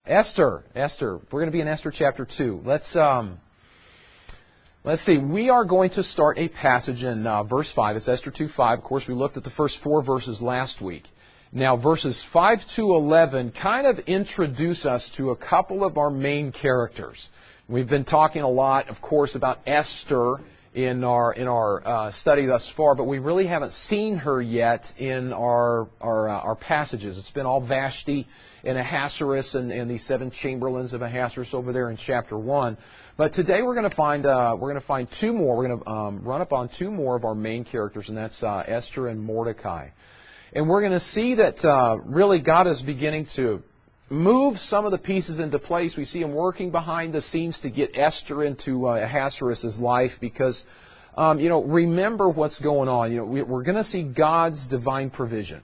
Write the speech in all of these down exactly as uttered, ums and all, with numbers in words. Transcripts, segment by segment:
Esther, Esther. We're going to be in Esther chapter two. Let's um, let's see. We are going to start a passage in uh, verse five. It's Esther two five. Of course, we looked at the first four verses last week. Now, verses five to eleven kind of introduce us to a couple of our main characters. We've been talking a lot, of course, about Esther in our in our uh, study thus far, but we really haven't seen her yet in our our, uh, our passages. It's been all Vashti and Ahasuerus and, and the seven chamberlains of Ahasuerus over there in chapter one. But today we're going to find uh, we're going to find two more. We're going to um, run up on two more of our main characters, and that's uh, Esther and Mordecai. And we're going to see that uh, really God is beginning to move some of the pieces into place. We see him working behind the scenes to get Esther into uh, Ahasuerus' life because, um, you know, remember what's going on. You know, we, we're going to see God's divine provision.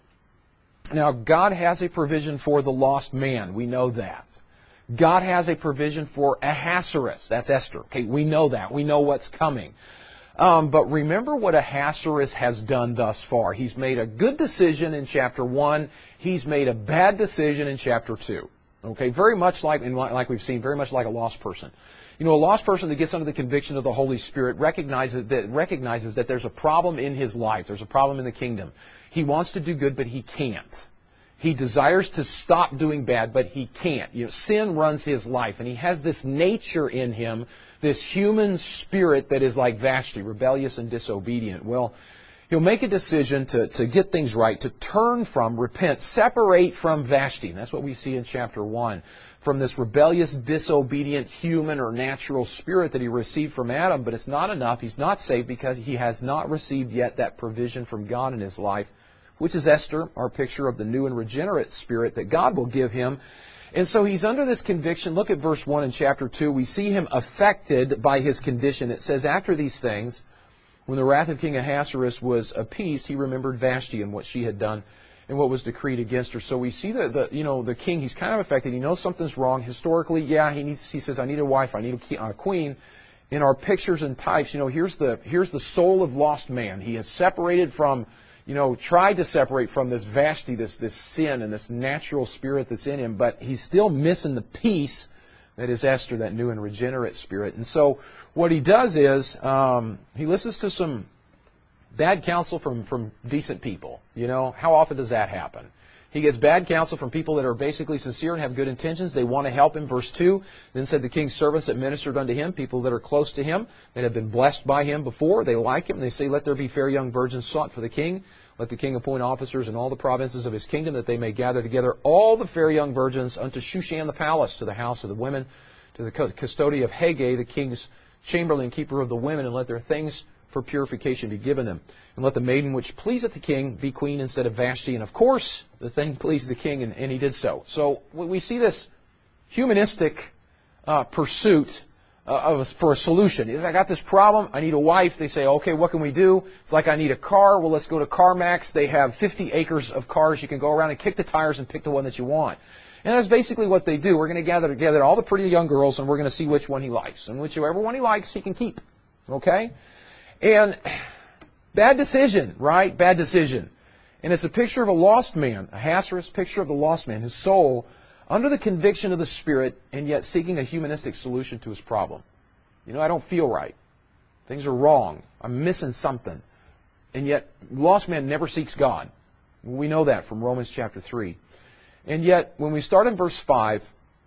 Now, God has a provision for the lost man. We know that. God has a provision for Ahasuerus. That's Esther. Okay, we know that. We know what's coming. Um, but remember what Ahasuerus has done thus far. He's made a good decision in chapter one. He's made a bad decision in chapter two. Okay, very much like, and like we've seen, very much like a lost person. You know, a lost person that gets under the conviction of the Holy Spirit recognizes that, recognizes that there's a problem in his life. There's a problem in the kingdom. He wants to do good, but he can't. He desires to stop doing bad, but he can't. You know, sin runs his life, and he has this nature in him, this human spirit that is like Vashti, rebellious and disobedient. Well, he'll make a decision to, to get things right, to turn from, repent, separate from Vashti. And that's what we see in chapter one. From this rebellious, disobedient human or natural spirit that he received from Adam, but it's not enough. He's not saved because he has not received yet that provision from God in his life, which is Esther, our picture of the new and regenerate spirit that God will give him. And so he's under this conviction. Look at verse one in chapter two. We see him affected by his condition. It says, after these things, when the wrath of King Ahasuerus was appeased, he remembered Vashti and what she had done and what was decreed against her. So we see that the, you know, the king, he's kind of affected. He knows something's wrong. Historically, yeah, he needs. He says, I need a wife. I need a queen. In our pictures and types, you know, here's the here's the soul of lost man. He has separated from, you know, tried to separate from this Vashti, this, this sin and this natural spirit that's in him, but he's still missing the peace that is Esther, that new and regenerate spirit. And so what he does is um, he listens to some bad counsel from, from decent people. You know, how often does that happen? He gets bad counsel from people that are basically sincere and have good intentions. They want to help him. Verse two, then said the king's servants that ministered unto him, people that are close to him, that have been blessed by him before. They like him. They say, let there be fair young virgins sought for the king. Let the king appoint officers in all the provinces of his kingdom, that they may gather together all the fair young virgins unto Shushan the palace, to the house of the women, to the custody of Haggai, the king's chamberlain, keeper of the women, and let their things for purification be given them. And let the maiden which pleaseth the king be queen instead of Vashti. And of course, the thing pleased the king, and, and he did so. So we see this humanistic uh, pursuit uh, of a, for a solution. Is I got this problem, I need a wife. They say, okay, what can we do? It's like I need a car. Well, let's go to CarMax. They have fifty acres of cars. You can go around and kick the tires and pick the one that you want. And that's basically what they do. We're going to gather together all the pretty young girls, and we're going to see which one he likes. And whichever one he likes, he can keep. Okay? And bad decision, right? Bad decision. And it's a picture of a lost man, a Ahasuerus picture of the lost man, his soul, under the conviction of the Spirit, and yet seeking a humanistic solution to his problem. You know, I don't feel right. Things are wrong. I'm missing something. And yet, lost man never seeks God. We know that from Romans chapter three. And yet, when we start in verse five,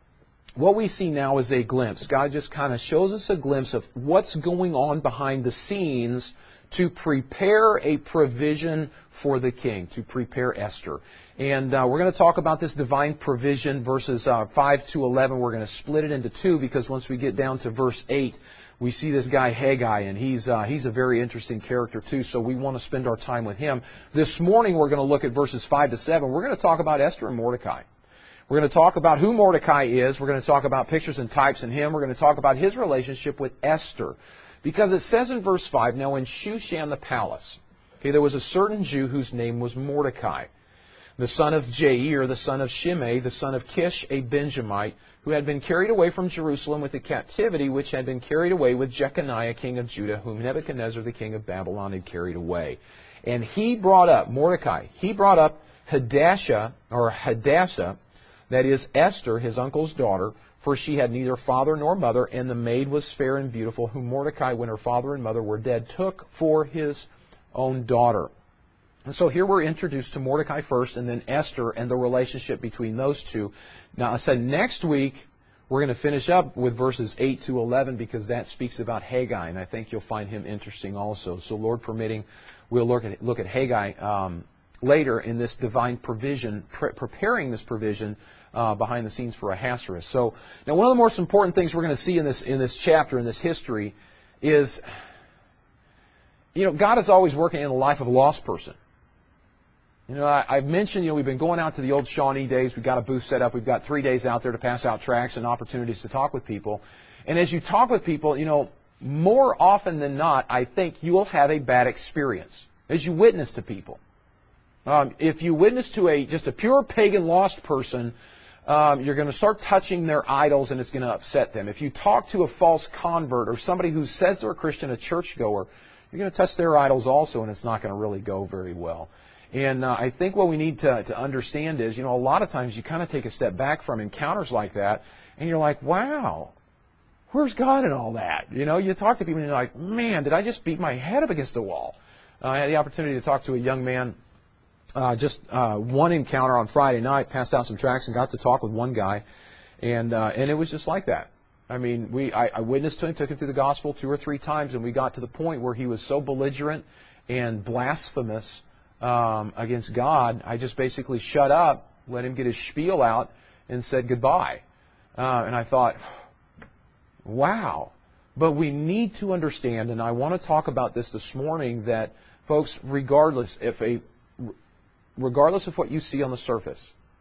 what we see now is a glimpse. God just kind of shows us a glimpse of what's going on behind the scenes to prepare a provision for the king, to prepare Esther. And uh, we're going to talk about this divine provision, verses uh, five to eleven. We're going to split it into two because once we get down to verse eight, we see this guy Haggai, and he's uh, he's a very interesting character too, so we want to spend our time with him. This morning we're going to look at verses five to seven. We're going to talk about Esther and Mordecai. We're going to talk about who Mordecai is. We're going to talk about pictures and types in him. We're going to talk about his relationship with Esther. Because it says in verse five, now in Shushan the palace, okay, there was a certain Jew whose name was Mordecai, the son of Jair, the son of Shimei, the son of Kish, a Benjamite, who had been carried away from Jerusalem with the captivity which had been carried away with Jeconiah, king of Judah, whom Nebuchadnezzar, the king of Babylon, had carried away. And he brought up, Mordecai, he brought up Hadassah, or Hadassah, that is Esther, his uncle's daughter, for she had neither father nor mother, and the maid was fair and beautiful, whom Mordecai, when her father and mother were dead, took for his own daughter. And so here we're introduced to Mordecai first, and then Esther, and the relationship between those two. Now, I said next week we're going to finish up with verses eight to eleven, because that speaks about Haggai, and I think you'll find him interesting also. So, Lord permitting, we'll look at, look at Haggai um, later in this divine provision, pre- preparing this provision uh, behind the scenes for Ahasuerus. So, now one of the most important things we're going to see in this in this chapter, in this history, is, you know, God is always working in the life of a lost person. You know, I, I've mentioned, you know, we've been going out to the old Shawnee days. We've got a booth set up. We've got three days out there to pass out tracts and opportunities to talk with people. And as you talk with people, you know, more often than not, I think you will have a bad experience as you witness to people. Um, if you witness to a just a pure pagan lost person, um, you're going to start touching their idols, and it's going to upset them. If you talk to a false convert or somebody who says they're a Christian, a churchgoer, you're going to touch their idols also, and it's not going to really go very well. And uh, I think what we need to, to understand is, you know, a lot of times you kind of take a step back from encounters like that, and you're like, wow, where's God in all that? You know, you talk to people and you're like, man, did I just beat my head up against a wall? Uh, I had the opportunity to talk to a young man, uh, just uh, one encounter on Friday night, passed out some tracts and got to talk with one guy, and uh, and it was just like that. I mean, we I, I witnessed to him, took him through the gospel two or three times, and we got to the point where he was so belligerent and blasphemous Um, against God, I just basically shut up, let him get his spiel out, and said goodbye. Uh, and I thought, wow. But we need to understand, and I want to talk about this this morning, that, folks, regardless if a, regardless of what you see on the surface,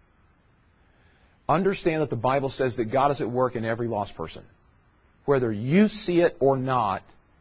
understand that the Bible says that God is at work in every lost person. Whether you see it or not,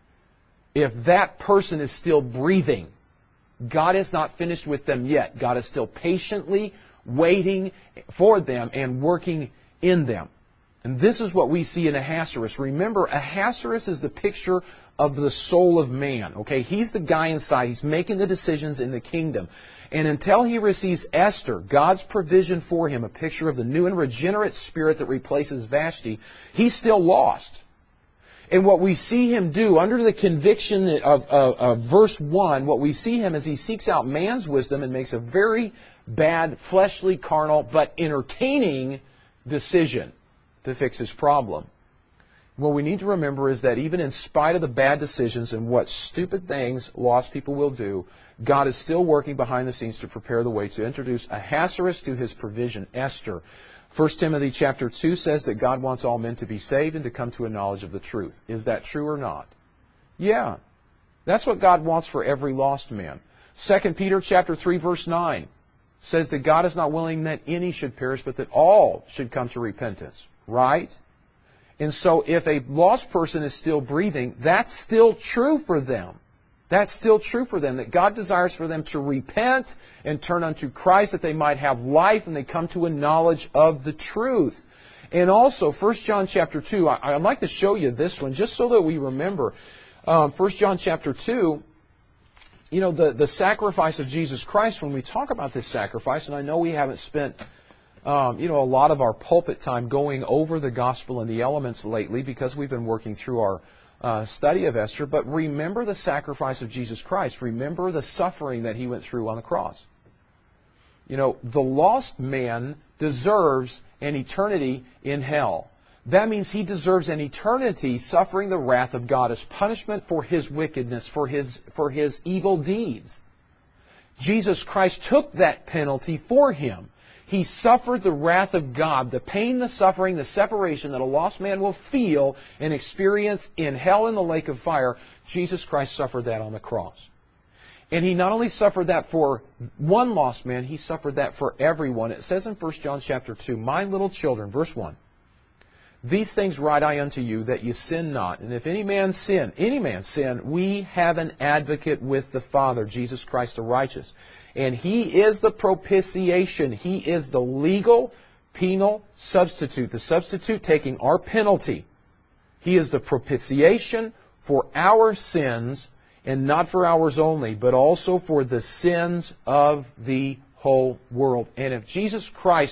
if that person is still breathing, God is not finished with them yet. God is still patiently waiting for them and working in them. And this is what we see in Ahasuerus. Remember, Ahasuerus is the picture of the soul of man. Okay, he's the guy inside. He's making the decisions in the kingdom. And until he receives Esther, God's provision for him, a picture of the new and regenerate spirit that replaces Vashti, he's still lost. And what we see him do, under the conviction of, of, of verse one, what we see him is he seeks out man's wisdom and makes a very bad, fleshly, carnal, but entertaining decision to fix his problem. What we need to remember is that even in spite of the bad decisions and what stupid things lost people will do, God is still working behind the scenes to prepare the way to introduce Ahasuerus to his provision, Esther. First Timothy chapter two says that God wants all men to be saved and to come to a knowledge of the truth. Is that true or not? Yeah. That's what God wants for every lost man. Second Peter chapter three verse nine says that God is not willing that any should perish, but that all should come to repentance. Right? And so if a lost person is still breathing, that's still true for them. That's still true for them, that God desires for them to repent and turn unto Christ, that they might have life and they come to a knowledge of the truth. And also, First John chapter two, I, I'd like to show you this one just so that we remember. Um, First John chapter two, you know, the, the sacrifice of Jesus Christ, when we talk about this sacrifice, and I know we haven't spent Um, you know, a lot of our pulpit time going over the gospel and the elements lately because we've been working through our uh, study of Esther. But remember the sacrifice of Jesus Christ. Remember the suffering that he went through on the cross. You know, the lost man deserves an eternity in hell. That means he deserves an eternity suffering the wrath of God as punishment for his wickedness, for his, for his evil deeds. Jesus Christ took that penalty for him. He suffered the wrath of God, the pain, the suffering, the separation that a lost man will feel and experience in hell in the lake of fire. Jesus Christ suffered that on the cross. And he not only suffered that for one lost man, he suffered that for everyone. It says in First John chapter two, "My little children," verse one, "these things write I unto you, that ye sin not. And if any man sin, any man sin, we have an advocate with the Father, Jesus Christ the righteous. And He is the propitiation." He is the legal, penal substitute. The substitute taking our penalty. He is the propitiation for our sins, and not for ours only, but also for the sins of the whole world. And if Jesus Christ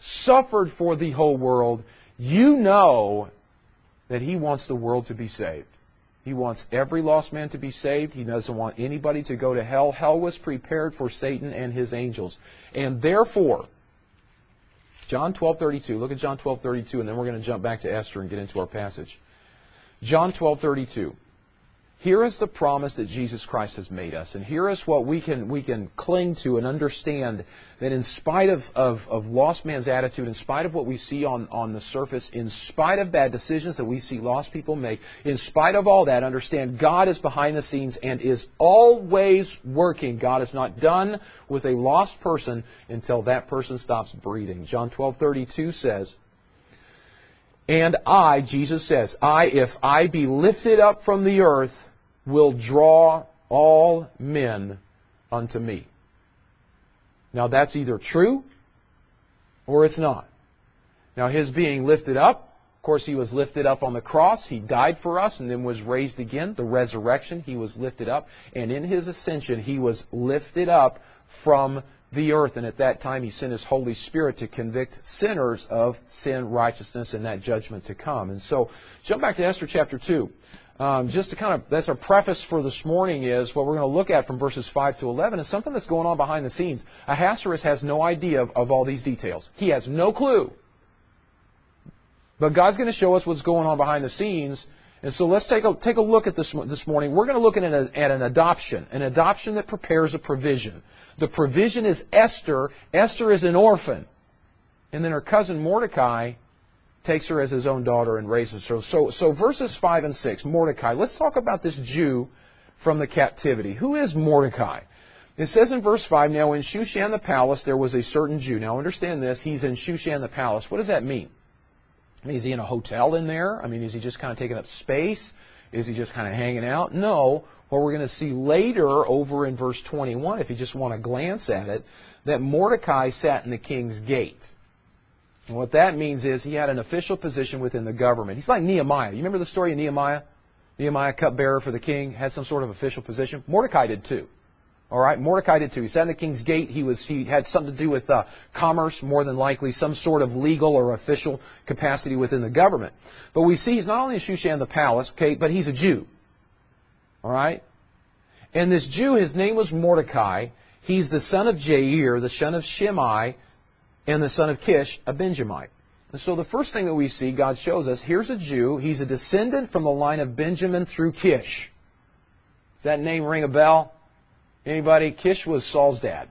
suffered for the whole world, you know that He wants the world to be saved. He wants every lost man to be saved. He doesn't want anybody to go to hell. Hell was prepared for Satan and his angels. And therefore, John twelve thirty-two, look at John twelve thirty-two, and then we're going to jump back to Esther and get into our passage. John twelve thirty-two. Here is the promise that Jesus Christ has made us. And here is what we can we can cling to and understand, that in spite of, of, of lost man's attitude, in spite of what we see on, on the surface, in spite of bad decisions that we see lost people make, in spite of all that, understand God is behind the scenes and is always working. God is not done with a lost person until that person stops breathing. John twelve thirty-two says, and I, Jesus says, I, if I be lifted up from the earth, will draw all men unto me. Now that's either true or it's not. Now His being lifted up, of course He was lifted up on the cross. He died for us and then was raised again. The resurrection, He was lifted up. And in His ascension, He was lifted up from the earth. And at that time, He sent His Holy Spirit to convict sinners of sin, righteousness, and that judgment to come. And so, jump back to Esther chapter two. Um, just to kind of, that's our preface for this morning, is what we're going to look at from verses five to eleven is something that's going on behind the scenes. Ahasuerus has no idea of, of all these details. He has no clue. But God's going to show us what's going on behind the scenes. And so let's take a, take a look at this this morning. We're going to look at an, at an adoption, an adoption that prepares a provision. The provision is Esther. Esther is an orphan. And then her cousin Mordecai takes her as his own daughter and raises her. So, so verses five and six, Mordecai. Let's talk about this Jew from the captivity. Who is Mordecai? It says in verse five, now in Shushan the palace there was a certain Jew. Now understand this, he's in Shushan the palace. What does that mean? I mean, is he in a hotel in there? I mean, is he just kind of taking up space? Is he just kind of hanging out? No. What we're going to see later over in verse twenty-one, if you just want to glance at it, that Mordecai sat in the king's gate. And what that means is he had an official position within the government. He's like Nehemiah. You remember the story of Nehemiah? Nehemiah, cupbearer for the king, had some sort of official position. Mordecai did too. All right, Mordecai did too. He sat in the king's gate. He was he had something to do with uh, commerce, more than likely, some sort of legal or official capacity within the government. But we see he's not only in Shushan the palace, okay, but he's a Jew. All right, and this Jew, his name was Mordecai. He's the son of Jair, the son of Shimei, and the son of Kish, a Benjamite. And so the first thing that we see, God shows us, here's a Jew. He's a descendant from the line of Benjamin through Kish. Does that name ring a bell? Anybody? Kish was Saul's dad.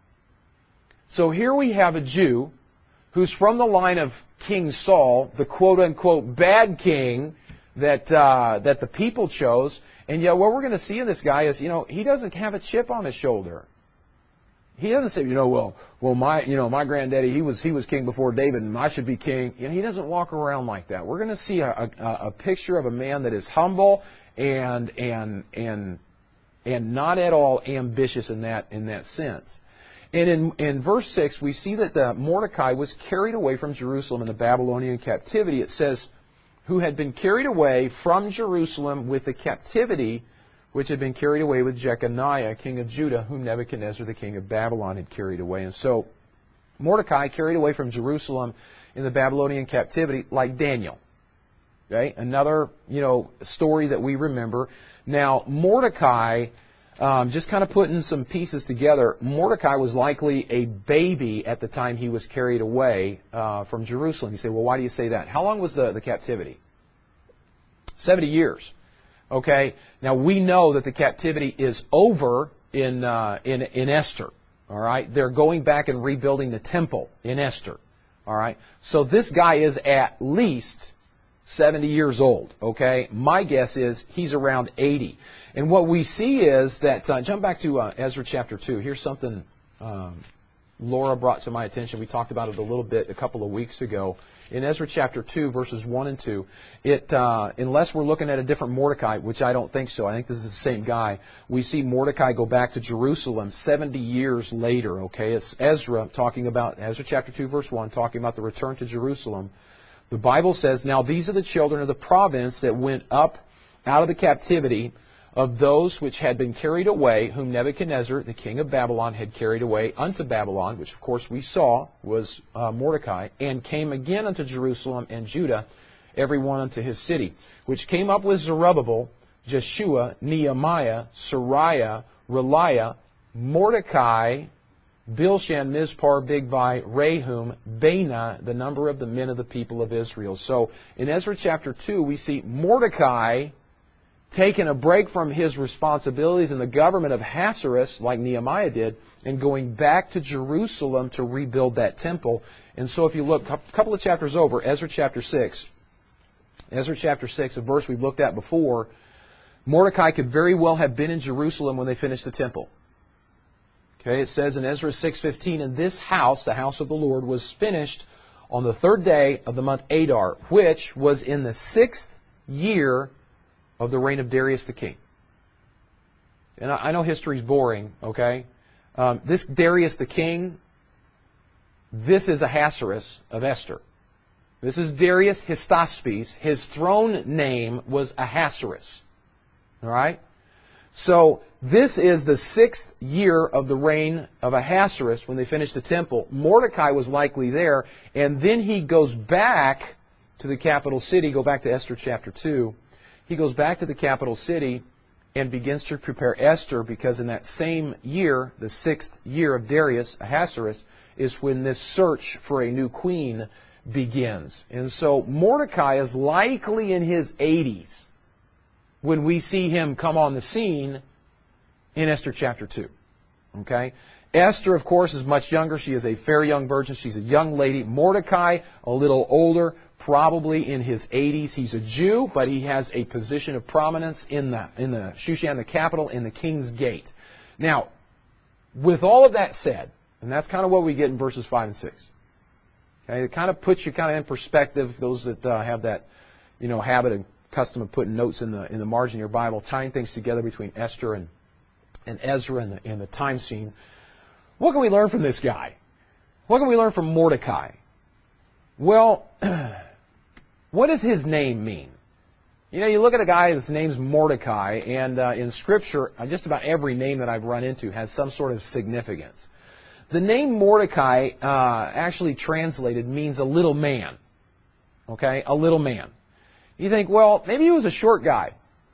So here we have a Jew who's from the line of King Saul, the quote-unquote bad king that uh, that the people chose. And yet what we're going to see in this guy is, you know, he doesn't have a chip on his shoulder. He doesn't say, you know, well, well, my, you know, my granddaddy, he was he was king before David, and I should be king. You know, he doesn't walk around like that. We're going to see a, a, a picture of a man that is humble and and and and not at all ambitious in that in that sense. And in in verse six, we see that the Mordecai was carried away from Jerusalem in the Babylonian captivity. It says, who had been carried away from Jerusalem with the captivity which had been carried away with Jeconiah, king of Judah, whom Nebuchadnezzar, the king of Babylon, had carried away. And so Mordecai carried away from Jerusalem in the Babylonian captivity, like Daniel. Okay, another, you know, story that we remember. Now, Mordecai, um, just kind of putting some pieces together, Mordecai was likely a baby at the time he was carried away uh, from Jerusalem. You say, well, why do you say that? How long was the, the captivity? Seventy years. Okay, now we know that the captivity is over in uh, in in Esther. All right, they're going back and rebuilding the temple in Esther. All right, so this guy is at least seventy years old. Okay, my guess is he's around eighty. And what we see is that uh, jump back to uh, Ezra chapter two. Here's something um, Laura brought to my attention. We talked about it a little bit a couple of weeks ago. In Ezra chapter two, verses one and two, it, uh, unless we're looking at a different Mordecai, which I don't think so, I think this is the same guy, we see Mordecai go back to Jerusalem seventy years later, okay? It's Ezra talking about, Ezra chapter two, verse one, talking about the return to Jerusalem. The Bible says, now these are the children of the province that went up out of the captivity of those which had been carried away, whom Nebuchadnezzar, the king of Babylon, had carried away unto Babylon, which of course we saw was uh, Mordecai, and came again unto Jerusalem and Judah, every one unto his city, which came up with Zerubbabel, Jeshua, Nehemiah, Sariah, Reliah, Mordecai, Bilshan, Mizpar, Bigvai, Rehum, Baanah, the number of the men of the people of Israel. So in Ezra chapter two, we see Mordecai taking a break from his responsibilities in the government of Ahasuerus, like Nehemiah did, and going back to Jerusalem to rebuild that temple. And so if you look a couple of chapters over, Ezra chapter six, Ezra chapter six, a verse we've looked at before, Mordecai could very well have been in Jerusalem when they finished the temple. Okay, it says in Ezra six fifteen, and this house, the house of the Lord, was finished on the third day of the month Adar, which was in the sixth year of the reign of Darius the king. And I know history's boring, okay? Um, this Darius the king, this is Ahasuerus of Esther. This is Darius Hystaspes. His throne name was Ahasuerus. All right? So this is the sixth year of the reign of Ahasuerus when they finished the temple. Mordecai was likely there, and then he goes back to the capital city. Go back to Esther chapter two. He goes back to the capital city and begins to prepare Esther, because in that same year, the sixth year of Darius, Ahasuerus, is when this search for a new queen begins. And so Mordecai is likely in his eighties when we see him come on the scene in Esther chapter two. Okay? Esther, of course, is much younger. She is a fair young virgin. She's a young lady. Mordecai, a little older, probably in his eighties. He's a Jew, but he has a position of prominence in the, in the Shushan, the capital, in the king's gate. Now, with all of that said, and that's kind of what we get in verses five and six. Okay? It kind of puts you kind of in perspective, those that uh, have that, you know, habit and custom of putting notes in the in the margin of your Bible, tying things together between Esther and, and Ezra and the, and the time scene. What can we learn from this guy? What can we learn from Mordecai? Well, what does his name mean? You know, you look at a guy, his name's Mordecai, and uh, in Scripture, just about every name that I've run into has some sort of significance. The name Mordecai, uh, actually translated, means a little man. Okay? A little man. You think, well, maybe he was a short guy.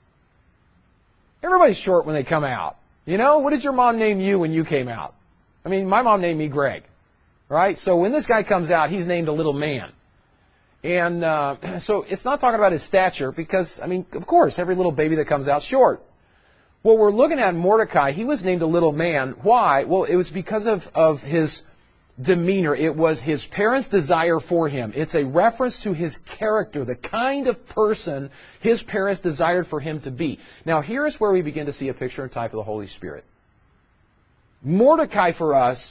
Everybody's short when they come out. You know, what did your mom name you when you came out? I mean, my mom named me Greg. Right? So when this guy comes out, he's named a little man. And uh, so it's not talking about his stature because, I mean, of course, every little baby that comes out short. What we're looking at Mordecai, he was named a little man. Why? Well, it was because of, of his demeanor. It was his parents' desire for him. It's a reference to his character, the kind of person his parents desired for him to be. Now, here is where we begin to see a picture and type of the Holy Spirit. Mordecai, for us,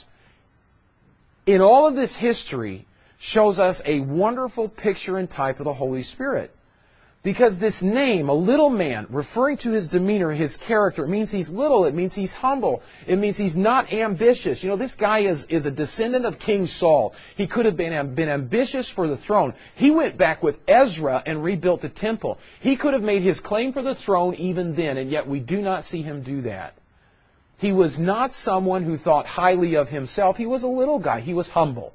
in all of this history, shows us a wonderful picture and type of the Holy Spirit. Because this name, a little man, referring to his demeanor, his character, it means he's little, it means he's humble, it means he's not ambitious. You know, this guy is, is a descendant of King Saul. He could have been, been ambitious for the throne. He went back with Ezra and rebuilt the temple. He could have made his claim for the throne even then, and yet we do not see him do that. He was not someone who thought highly of himself. He was a little guy. He was humble.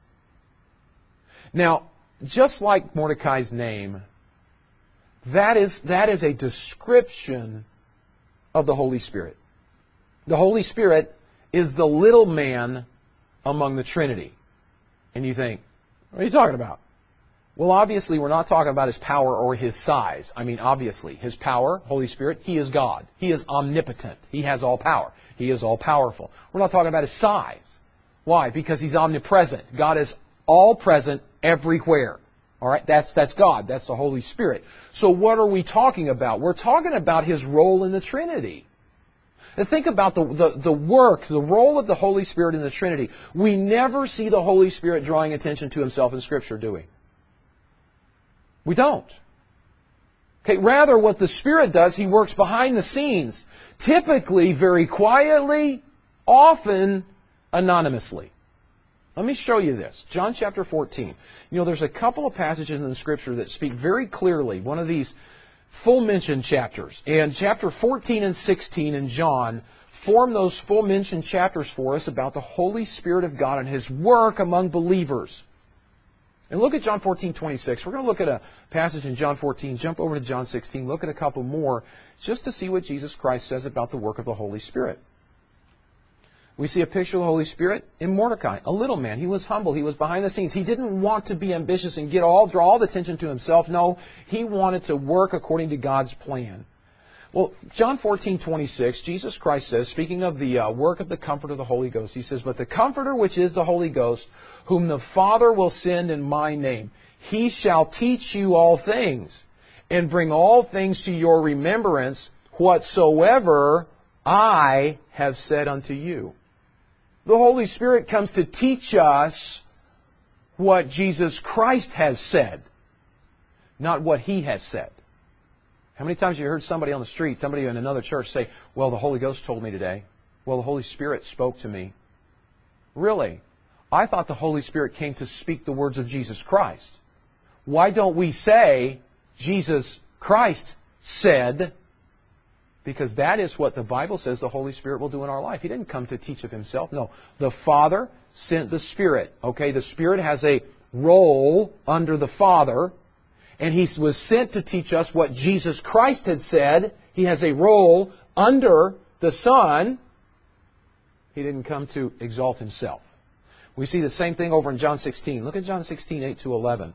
Now, just like Mordecai's name, That is, that is a description of the Holy Spirit. The Holy Spirit is the little man among the Trinity. And you think, what are you talking about? Well, obviously, we're not talking about his power or his size. I mean, obviously, his power, Holy Spirit, he is God. He is omnipotent. He has all power. He is all powerful. We're not talking about his size. Why? Because he's omnipresent. God is all present everywhere. All right, that's that's God. That's the Holy Spirit. So what are we talking about? We're talking about his role in the Trinity. And think about the, the, the work, the role of the Holy Spirit in the Trinity. We never see the Holy Spirit drawing attention to himself in Scripture, do we? We don't. Okay, rather what the Spirit does, he works behind the scenes, typically very quietly, often anonymously. Let me show you this. John chapter fourteen. You know, there's a couple of passages in the Scripture that speak very clearly. One of these full mention chapters. And chapter fourteen and sixteen in John form those full mention chapters for us about the Holy Spirit of God and His work among believers. And look at John fourteen twenty-six. We're going to look at a passage in John fourteen, jump over to John sixteen, look at a couple more, just to see what Jesus Christ says about the work of the Holy Spirit. We see a picture of the Holy Spirit in Mordecai, a little man. He was humble. He was behind the scenes. He didn't want to be ambitious and get all, draw all the attention to himself. No, he wanted to work according to God's plan. Well, John fourteen twenty-six, Jesus Christ says, speaking of the uh, work of the Comforter of the Holy Ghost, He says, "But the Comforter, which is the Holy Ghost, whom the Father will send in my name, He shall teach you all things, and bring all things to your remembrance, whatsoever I have said unto you." The Holy Spirit comes to teach us what Jesus Christ has said, not what He has said. How many times have you heard somebody on the street, somebody in another church say, "Well, the Holy Ghost told me today. Well, the Holy Spirit spoke to me." Really? I thought the Holy Spirit came to speak the words of Jesus Christ. Why don't we say, "Jesus Christ said"? Because that is what the Bible says the Holy Spirit will do in our life. He didn't come to teach of Himself. No, the Father sent the Spirit. Okay, the Spirit has a role under the Father, and He was sent to teach us what Jesus Christ had said. He has a role under the Son. He didn't come to exalt Himself. We see the same thing over in John sixteen. Look at John sixteen, eight to eleven.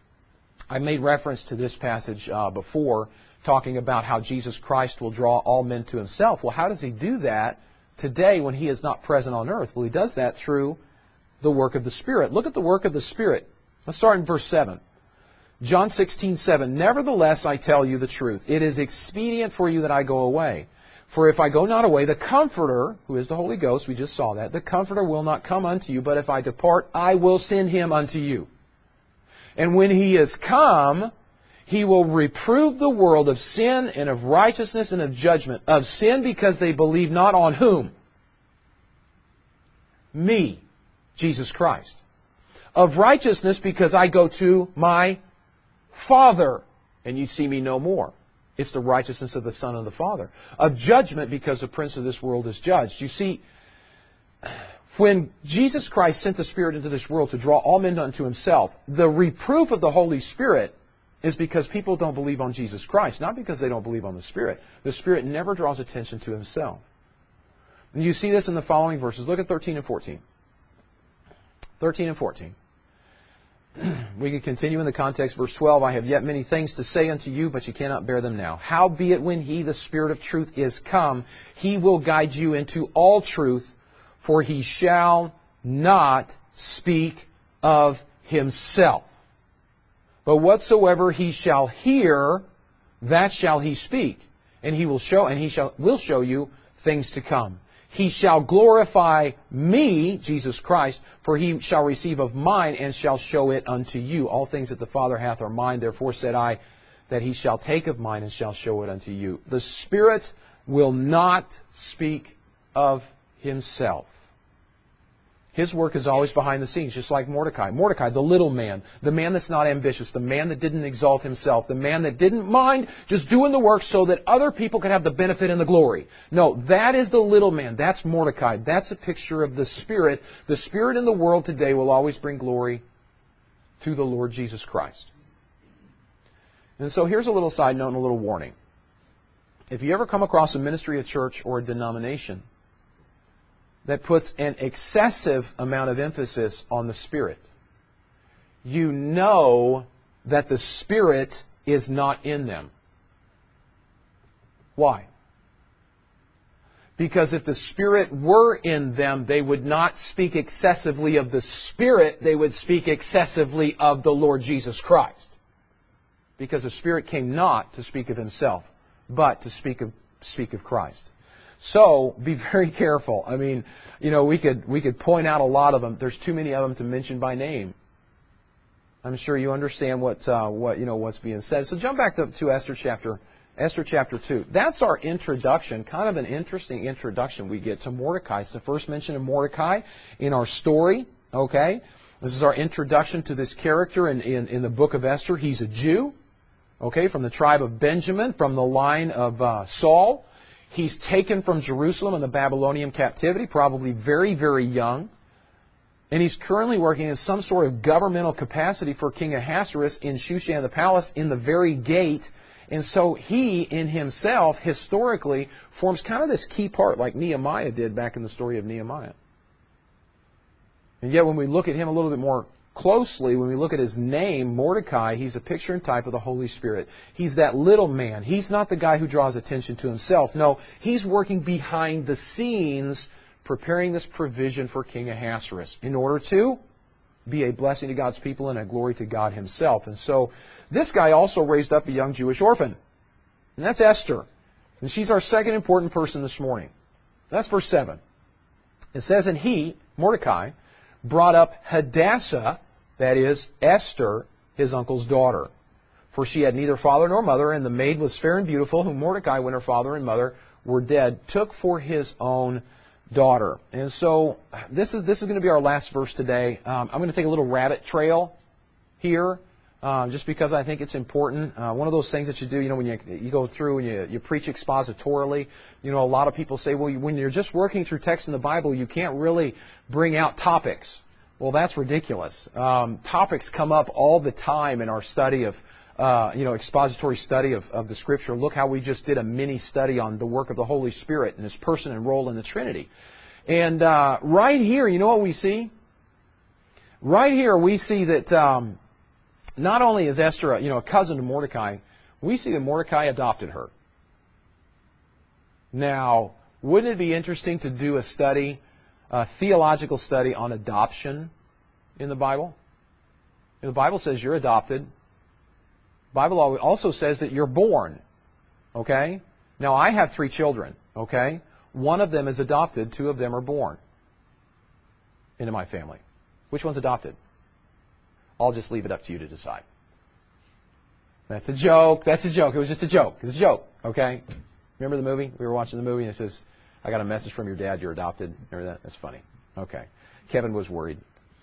I made reference to this passage uh, before, talking about how Jesus Christ will draw all men to Himself. Well, how does He do that today when He is not present on earth? Well, He does that through the work of the Spirit. Look at the work of the Spirit. Let's start in verse seven. John sixteen, seven. "Nevertheless, I tell you the truth. It is expedient for you that I go away. For if I go not away, the Comforter," who is the Holy Ghost, we just saw that, "the Comforter will not come unto you, but if I depart, I will send Him unto you. And when He is come, He will reprove the world of sin and of righteousness and of judgment. Of sin because they believe not on whom? Me, Jesus Christ. Of righteousness because I go to my Father, and you see me no more." It's the righteousness of the Son and the Father. "Of judgment because the prince of this world is judged." You see, when Jesus Christ sent the Spirit into this world to draw all men unto Himself, the reproof of the Holy Spirit is because people don't believe on Jesus Christ, not because they don't believe on the Spirit. The Spirit never draws attention to Himself. And you see this in the following verses. Look at thirteen and fourteen. thirteen and fourteen. We could continue in the context. Verse twelve, "I have yet many things to say unto you, but you cannot bear them now. Howbeit when He, the Spirit of truth, is come, He will guide you into all truth, for He shall not speak of Himself. But whatsoever He shall hear, that shall He speak, and He will show, and He shall will show you things to come. He shall glorify me," Jesus Christ, "for He shall receive of mine and shall show it unto you. All things that the Father hath are mine. Therefore said I, that He shall take of mine and shall show it unto you." The Spirit will not speak of Himself. His work is always behind the scenes, just like Mordecai. Mordecai, the little man, the man that's not ambitious, the man that didn't exalt himself, the man that didn't mind just doing the work so that other people could have the benefit and the glory. No, that is the little man. That's Mordecai. That's a picture of the Spirit. The Spirit in the world today will always bring glory to the Lord Jesus Christ. And so here's a little side note and a little warning. If you ever come across a ministry, a church, or a denomination that puts an excessive amount of emphasis on the Spirit, you know that the Spirit is not in them. Why? Because if the Spirit were in them, they would not speak excessively of the Spirit, they would speak excessively of the Lord Jesus Christ. Because the Spirit came not to speak of Himself, but to speak of, speak of Christ. So, be very careful. I mean, you know, we could we could point out a lot of them. There's too many of them to mention by name. I'm sure you understand what uh, what you know what's being said. So jump back to, to Esther chapter Esther chapter two. That's our introduction. Kind of an interesting introduction we get to Mordecai. It's the first mention of Mordecai in our story. Okay, this is our introduction to this character in in, in the book of Esther. He's a Jew. okay, from the tribe of Benjamin, from the line of uh, Saul. He's taken from Jerusalem in the Babylonian captivity, probably very, very young. And he's currently working in some sort of governmental capacity for King Ahasuerus in Shushan the palace, in the very gate. And so he, in himself, historically, forms kind of this key part like Nehemiah did back in the story of Nehemiah. And yet when we look at him a little bit more closely, when we look at his name, Mordecai, he's a picture and type of the Holy Spirit. He's that little man. He's not the guy who draws attention to himself. No, he's working behind the scenes, preparing this provision for King Ahasuerus in order to be a blessing to God's people and a glory to God Himself. And so this guy also raised up a young Jewish orphan. And that's Esther. And she's our second important person this morning. That's verse seven. It says, and he, Mordecai, brought up Hadassah, that is, Esther, his uncle's daughter. For she had neither father nor mother, and the maid was fair and beautiful, whom Mordecai, when her father and mother were dead, took for his own daughter. And so this is this is going to be our last verse today. Um, I'm going to take a little rabbit trail here, um, just because I think it's important. Uh, one of those things that you do, you know, when you you go through and you, you preach expositorily, you know, a lot of people say, well, when you're just working through text in the Bible, you can't really bring out topics. Well, that's ridiculous. Um, topics come up all the time in our study of Uh, you know, expository study of, of the Scripture. Look how we just did a mini study on the work of the Holy Spirit and His person and role in the Trinity. And uh, right here, you know what we see? Right here we see that um, not only is Esther, a, you know, a cousin to Mordecai, we see that Mordecai adopted her. Now, wouldn't it be interesting to do a study, a theological study on adoption in the Bible? And the Bible says you're adopted. The Bible also says that you're born, okay? Now, I have three children, okay? One of them is adopted. Two of them are born into my family. Which one's adopted? I'll just leave it up to you to decide. That's a joke. That's a joke. It was just a joke. It's a joke, okay? Remember the movie? We were watching the movie and it says, I got a message from your dad, you're adopted. Remember that? That's funny. Okay. Kevin was worried.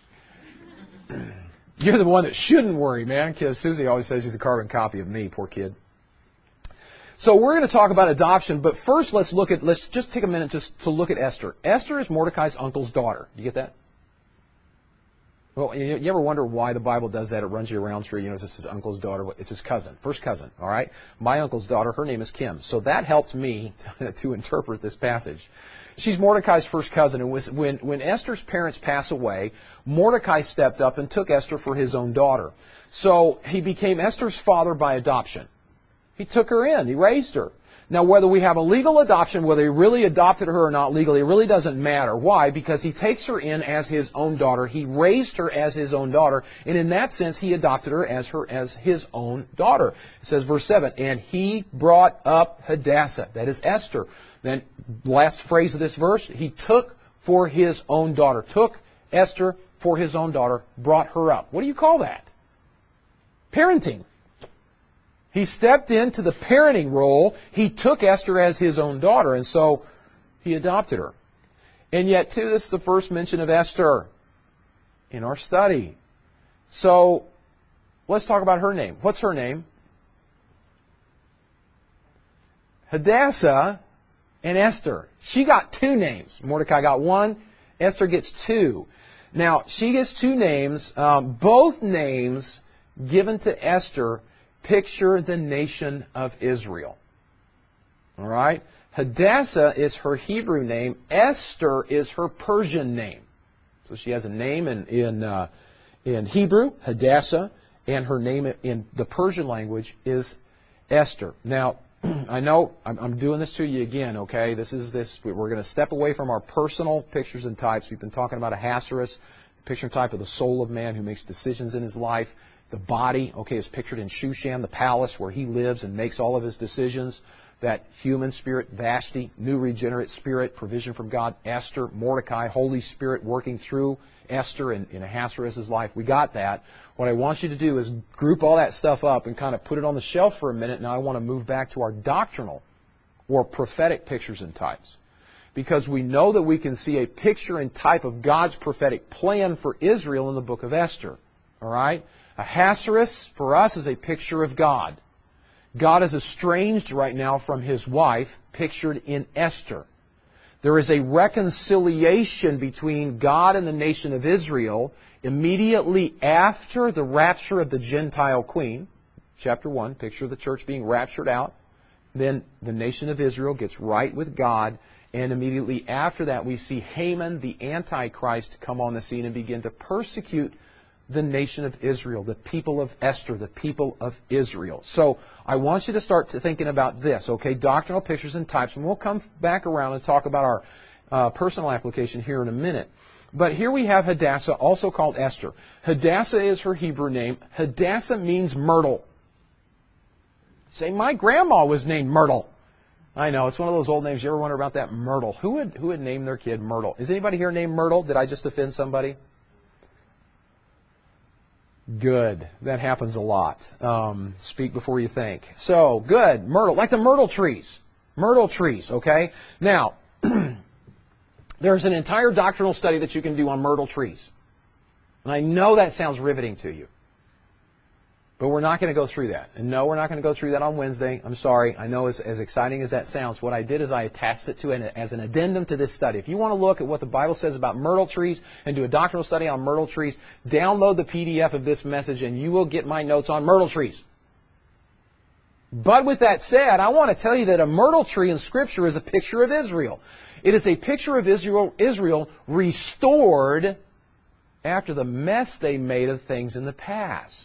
You're the one that shouldn't worry, man, because Susie always says she's a carbon copy of me, poor kid. So we're going to talk about adoption, but first let's look at, let's just take a minute just to look at Esther. Esther is Mordecai's uncle's daughter. You get that? Well, you, you ever wonder why the Bible does that? It runs you around through, you know, it's his uncle's daughter. It's his cousin, first cousin, all right? My uncle's daughter, her name is Kim. So that helps me to, to interpret this passage. She's Mordecai's first cousin. And when, when Esther's parents pass away, Mordecai stepped up and took Esther for his own daughter. So he became Esther's father by adoption. He took her in. He raised her. Now, whether we have a legal adoption, whether he really adopted her or not legally, it really doesn't matter. Why? Because he takes her in as his own daughter. He raised her as his own daughter. And in that sense, he adopted her as her as his own daughter. It says, verse seven, and he brought up Hadassah. That is Esther. Then, last phrase of this verse, he took for his own daughter. Took Esther for his own daughter, brought her up. What do you call that? Parenting. He stepped into the parenting role. He took Esther as his own daughter, and so he adopted her. And yet, too, this is the first mention of Esther in our study. So, let's talk about her name. What's her name? Hadassah and Esther. She got two names. Mordecai got one. Esther gets two. Now, she gets two names. Um, both names given to Esther picture the nation of Israel. All right? Hadassah is her Hebrew name. Esther is her Persian name. So she has a name in in, uh, in Hebrew, Hadassah, and her name in the Persian language is Esther. Now, I know I'm doing this to you again, okay? This is this. We're going to step away from our personal pictures and types. We've been talking about Ahasuerus, picture and type of the soul of man who makes decisions in his life. The body, okay, is pictured in Shushan, the palace where he lives and makes all of his decisions. That human spirit, Vashti, new regenerate spirit, provision from God, Esther, Mordecai, Holy Spirit working through Esther in, in Ahasuerus' life. We got that. What I want you to do is group all that stuff up and kind of put it on the shelf for a minute. Now I want to move back to our doctrinal or prophetic pictures and types. Because we know that we can see a picture and type of God's prophetic plan for Israel in the book of Esther. All right? Ahasuerus, for us, is a picture of God. God is estranged right now from His wife, pictured in Esther. There is a reconciliation between God and the nation of Israel immediately after the rapture of the Gentile queen. Chapter one, picture of the church being raptured out. Then the nation of Israel gets right with God. And immediately after that, we see Haman, the Antichrist, come on the scene and begin to persecute the nation of Israel, the people of Esther, the people of Israel. So I want you to start to thinking about this, okay? Doctrinal pictures and types. And we'll come back around and talk about our uh, personal application here in a minute. But here we have Hadassah, also called Esther. Hadassah is her Hebrew name. Hadassah means myrtle. Say, my grandma was named Myrtle. I know, it's one of those old names. You ever wonder about that? Myrtle. Who would, who would name their kid Myrtle? Is anybody here named Myrtle? Did I just offend somebody? Good. That happens a lot. Um, speak before you think. So, good. Myrtle. Like the myrtle trees. Myrtle trees, okay? Now, there's an entire doctrinal study that you can do on myrtle trees. And I know that sounds riveting to you. But we're not going to go through that. And no, we're not going to go through that on Wednesday. I'm sorry. I know as, as exciting as that sounds, what I did is I attached it to an, as an addendum to this study. If you want to look at what the Bible says about myrtle trees and do a doctrinal study on myrtle trees, download the P D F of this message and you will get my notes on myrtle trees. But with that said, I want to tell you that a myrtle tree in Scripture is a picture of Israel. It is a picture of Israel, Israel restored after the mess they made of things in the past.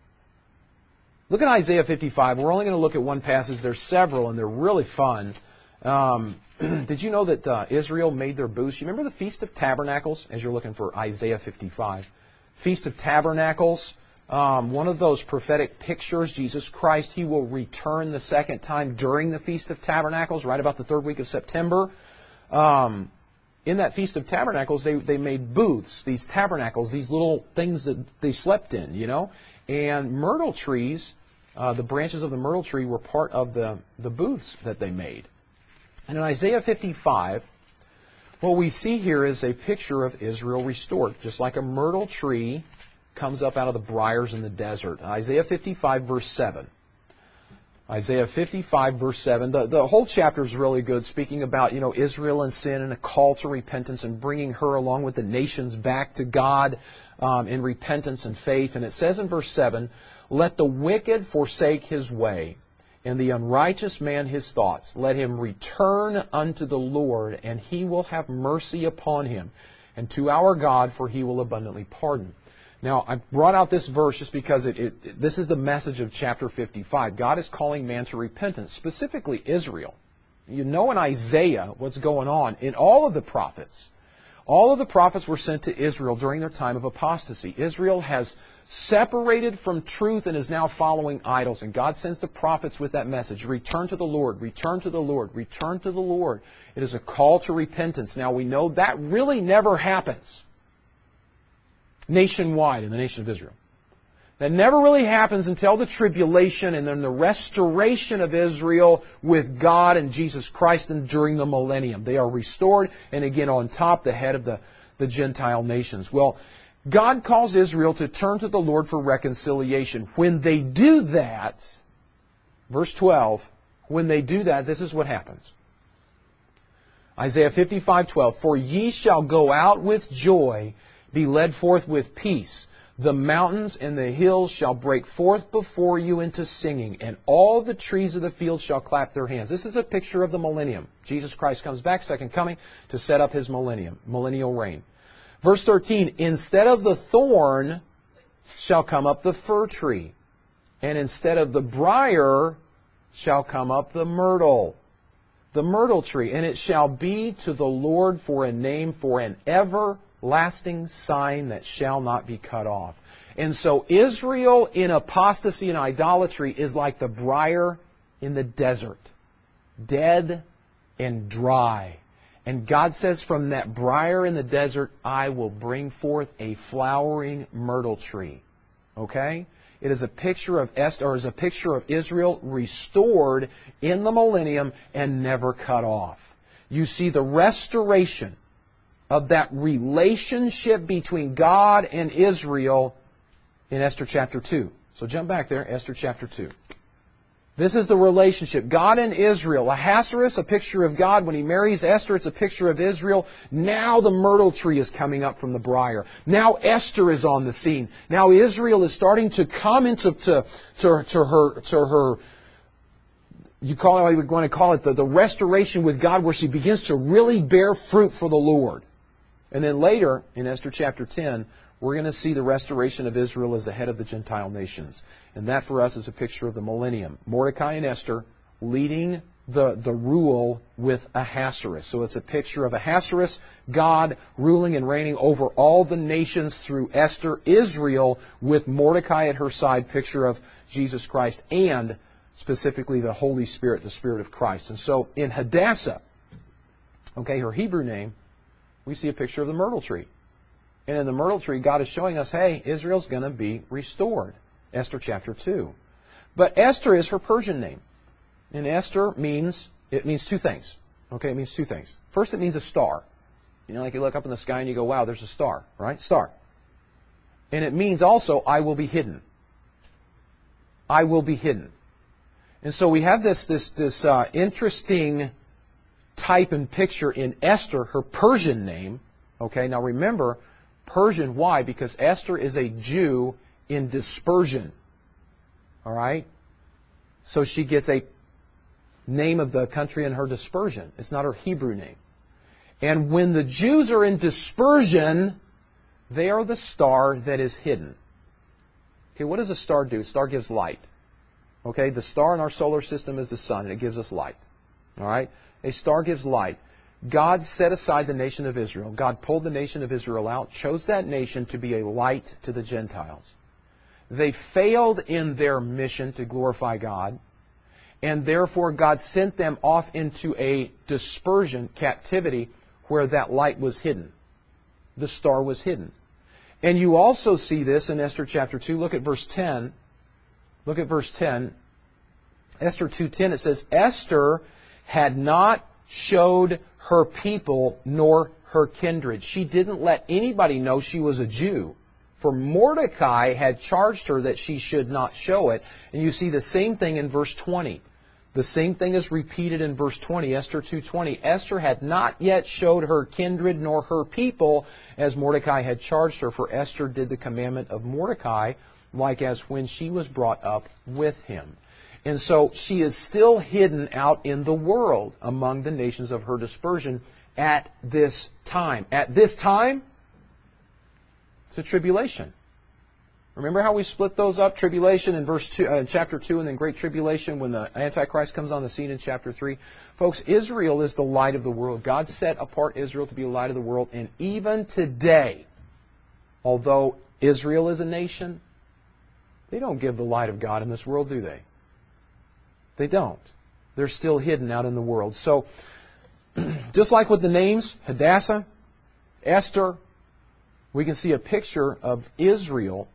Look at Isaiah fifty-five. We're only going to look at one passage. There's several, and they're really fun. Um, did you know that uh, Israel made their booths? You remember the Feast of Tabernacles, as you're looking for Isaiah fifty-five? Feast of Tabernacles, um, one of those prophetic pictures, Jesus Christ, He will return the second time during the Feast of Tabernacles, right about the third week of September. Um, in that Feast of Tabernacles, they, they made booths, these tabernacles, these little things that they slept in, you know. And myrtle trees, uh, the branches of the myrtle tree were part of the, the booths that they made. And in Isaiah fifty-five, what we see here is a picture of Israel restored, just like a myrtle tree comes up out of the briars in the desert. Isaiah fifty-five, verse seven. Isaiah fifty-five, verse seven. The, the whole chapter is really good, speaking about, you know, Israel and sin and a call to repentance and bringing her along with the nations back to God um, in repentance and faith. And it says in verse seven, "Let the wicked forsake his way, and the unrighteous man his thoughts. Let him return unto the Lord, and He will have mercy upon him, and to our God, for He will abundantly pardon." Now, I brought out this verse just because it, it, this is the message of chapter fifty-five. God is calling man to repentance, specifically Israel. You know in Isaiah what's going on. In all of the prophets, all of the prophets were sent to Israel during their time of apostasy. Israel has separated from truth and is now following idols. And God sends the prophets with that message. Return to the Lord. Return to the Lord. Return to the Lord. It is a call to repentance. Now, we know that really never happens nationwide in the nation of Israel. That never really happens until the tribulation and then the restoration of Israel with God and Jesus Christ and during the millennium. They are restored, and again on top, the head of the, the Gentile nations. Well, God calls Israel to turn to the Lord for reconciliation. When they do that, verse twelve, when they do that, this is what happens. Isaiah fifty-five, twelve, "For ye shall go out with joy, be led forth with peace. The mountains and the hills shall break forth before you into singing, and all the trees of the field shall clap their hands." This is a picture of the millennium. Jesus Christ comes back, second coming, to set up His millennium, millennial reign. Verse thirteen, "Instead of the thorn shall come up the fir tree, and instead of the briar shall come up the myrtle." The myrtle tree, "and it shall be to the Lord for a name, for an everlasting sign that shall not be cut off." And so Israel in apostasy and idolatry is like the briar in the desert, dead and dry. And God says, from that briar in the desert, I will bring forth a flowering myrtle tree. Okay? It is a picture of Esther, or is a picture of Israel restored in the millennium and never cut off. You see the restoration of that relationship between God and Israel in Esther chapter two. So jump back there, Esther chapter two. This is the relationship. God and Israel. Ahasuerus, a picture of God. When he marries Esther, it's a picture of Israel. Now the myrtle tree is coming up from the briar. Now Esther is on the scene. Now Israel is starting to come into to, to, to her to her. You call it, you would want to call it the, the restoration with God, where she begins to really bear fruit for the Lord. And then later in Esther chapter ten, we're going to see the restoration of Israel as the head of the Gentile nations. And that for us is a picture of the millennium. Mordecai and Esther leading the, the rule with Ahasuerus. So it's a picture of Ahasuerus, God ruling and reigning over all the nations through Esther, Israel, with Mordecai at her side, picture of Jesus Christ, and specifically the Holy Spirit, the Spirit of Christ. And so in Hadassah, okay, her Hebrew name, we see a picture of the myrtle tree. And in the myrtle tree, God is showing us, hey, Israel's going to be restored. Esther chapter two. But Esther is her Persian name. And Esther means, it means two things. Okay, it means two things. First, it means a star. You know, like you look up in the sky and you go, wow, there's a star, right? Star. And it means also, I will be hidden. I will be hidden. And so we have this, this, this uh, interesting type and picture in Esther, her Persian name. Okay, now remember, Persian, why? Because Esther is a Jew in dispersion. All right? So she gets a name of the country in her dispersion. It's not her Hebrew name. And when the Jews are in dispersion, they are the star that is hidden. Okay, what does a star do? A star gives light. Okay, the star in our solar system is the sun, and it gives us light. All right? A star gives light. God set aside the nation of Israel. God pulled the nation of Israel out, chose that nation to be a light to the Gentiles. They failed in their mission to glorify God, and therefore God sent them off into a dispersion, captivity, where that light was hidden. The star was hidden. And you also see this in Esther chapter two. Look at verse ten. Look at verse ten. Esther two ten, it says, Esther had not showed her people nor her kindred. She didn't let anybody know she was a Jew. For Mordecai had charged her that she should not show it. And you see the same thing in verse twenty. The same thing is repeated in verse twenty, Esther two twenty. Esther had not yet showed her kindred nor her people, as Mordecai had charged her, for Esther did the commandment of Mordecai, like as when she was brought up with him. And so she is still hidden out in the world among the nations of her dispersion at this time. At this time, it's a tribulation. Remember how we split those up? Tribulation in verse two, uh, chapter two, and then Great Tribulation when the Antichrist comes on the scene in chapter three. Folks, Israel is the light of the world. God set apart Israel to be the light of the world. And even today, although Israel is a nation, they don't give the light of God in this world, do they? They don't. They're still hidden out in the world. So, just like with the names, Hadassah, Esther, we can see a picture of Israel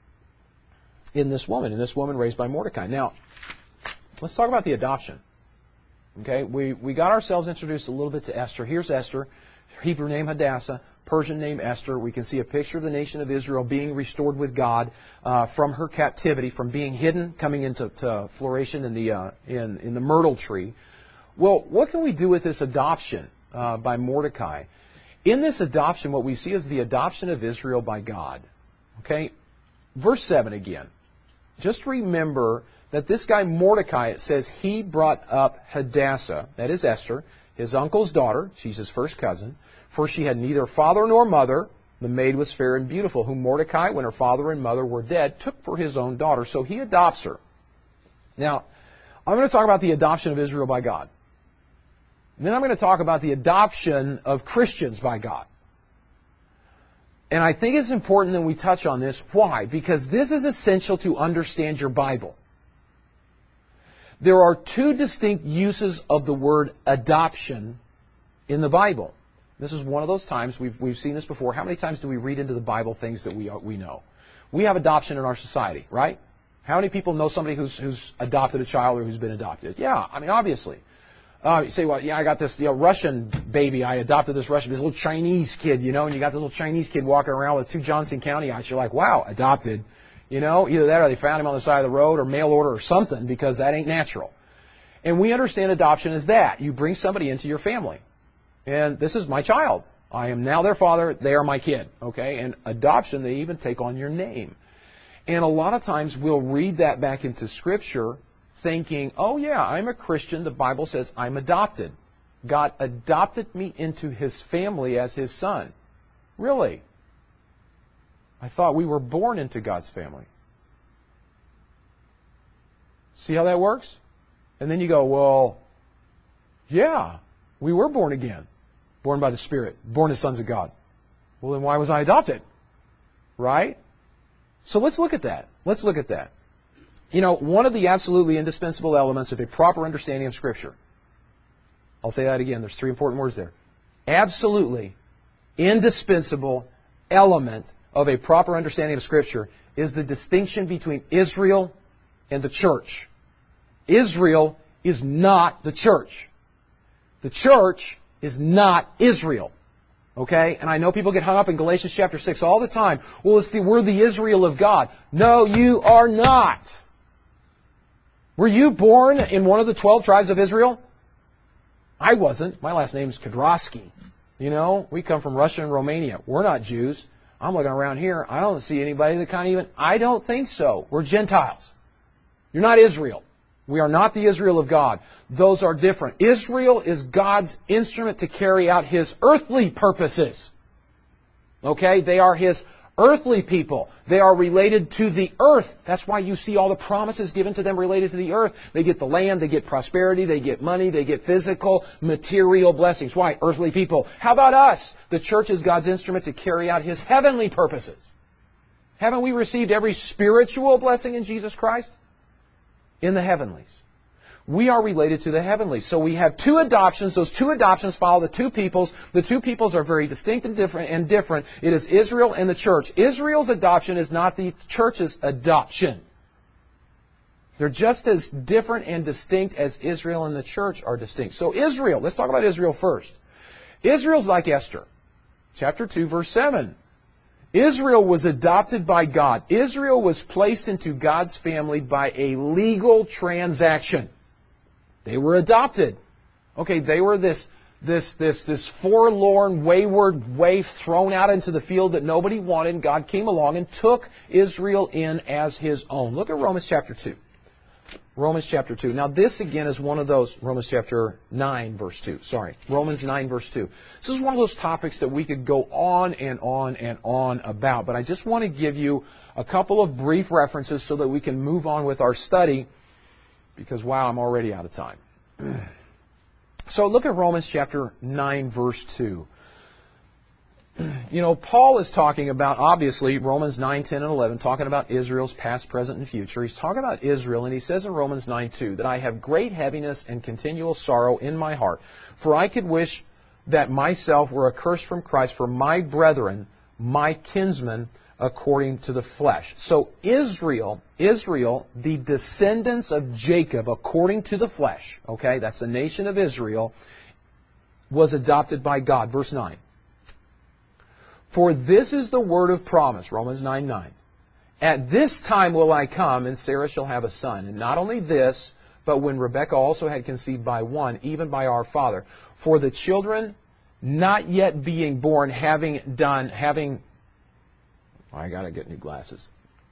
in this woman, in this woman raised by Mordecai. Now, let's talk about the adoption. Okay, we, we got ourselves introduced a little bit to Esther. Here's Esther, Hebrew name Hadassah, Persian name Esther. We can see a picture of the nation of Israel being restored with God uh, from her captivity, from being hidden, coming into to flourishing in the uh, in in the myrtle tree. Well, what can we do with this adoption uh, by Mordecai? In this adoption, what we see is the adoption of Israel by God. Okay, verse seven again. Just remember that this guy Mordecai, it says he brought up Hadassah, that is Esther, his uncle's daughter, she's his first cousin, for she had neither father nor mother. The maid was fair and beautiful, whom Mordecai, when her father and mother were dead, took for his own daughter. So he adopts her. Now, I'm going to talk about the adoption of Israel by God. And then I'm going to talk about the adoption of Christians by God. And I think it's important that we touch on this. Why? Because this is essential to understand your Bible. There are two distinct uses of the word adoption in the Bible. This is one of those times, we've, we've seen this before. How many times do we read into the Bible things that we, we know? We have adoption in our society, right? How many people know somebody who's, who's adopted a child or who's been adopted? Yeah, I mean, obviously. Uh, you say, well, yeah, I got this you know, Russian baby. I adopted this Russian, this little Chinese kid, you know, and you got this little Chinese kid walking around with two Johnson County eyes. You're like, wow, adopted. You know, either that or they found him on the side of the road or mail order or something, because that ain't natural. And we understand adoption as that. You bring somebody into your family. And this is my child. I am now their father. They are my kid. Okay? And adoption, they even take on your name. And a lot of times we'll read that back into Scripture thinking, oh yeah, I'm a Christian. The Bible says I'm adopted. God adopted me into His family as His son. Really? I thought we were born into God's family. See how that works? And then you go, well, yeah, we were born again. Born by the Spirit. Born as sons of God. Well, then why was I adopted? Right? So let's look at that. Let's look at that. You know, one of the absolutely indispensable elements of a proper understanding of Scripture. I'll say that again. There's three important words there. Absolutely indispensable element of a proper understanding of Scripture is the distinction between Israel and the church. Israel is not the church. The church is not Israel. Okay? And I know people get hung up in Galatians chapter six all the time. Well, it's the, we're the Israel of God. No, you are not. Were you born in one of the twelve tribes of Israel? I wasn't. My last name is Kodrowski. You know, we come from Russia and Romania. We're not Jews. I'm looking around here. I don't see anybody that kind of even... I don't think so. We're Gentiles. You're not Israel. We are not the Israel of God. Those are different. Israel is God's instrument to carry out His earthly purposes. Okay? They are His earthly people. They are related to the earth. That's why you see all the promises given to them related to the earth. They get the land, they get prosperity, they get money, they get physical, material blessings. Why? Earthly people. How about us? The church is God's instrument to carry out His heavenly purposes. Haven't we received every spiritual blessing in Jesus Christ? In the heavenlies. We are related to the heavenlies. So we have two adoptions. Those two adoptions follow the two peoples. The two peoples are very distinct and different. And different. It is Israel and the church. Israel's adoption is not the church's adoption. They're just as different and distinct as Israel and the church are distinct. So Israel, let's talk about Israel first. Israel's like Esther. Chapter two, verse seven. Israel was adopted by God. Israel was placed into God's family by a legal transaction. They were adopted. Okay, they were this, this, this, this forlorn, wayward waif thrown out into the field that nobody wanted, and God came along and took Israel in as His own. Look at Romans chapter two. Romans chapter two. Now this again is one of those, Romans chapter nine verse two, sorry. Romans nine verse two. This is one of those topics that we could go on and on and on about, but I just want to give you a couple of brief references so that we can move on with our study, because wow, I'm already out of time. So look at Romans chapter nine verse two. You know, Paul is talking about, obviously, Romans nine, ten, and eleven, talking about Israel's past, present, and future. He's talking about Israel, and he says in Romans nine two, that I have great heaviness and continual sorrow in my heart, for I could wish that myself were accursed from Christ for my brethren, my kinsmen, according to the flesh. So Israel, Israel, the descendants of Jacob, according to the flesh, okay, that's the nation of Israel, was adopted by God. Verse nine. For this is the word of promise, Romans nine nine. At this time will I come, and Sarah shall have a son. And not only this, but when Rebekah also had conceived by one, even by our father. For the children not yet being born, having done, having... Oh, I got to get new glasses.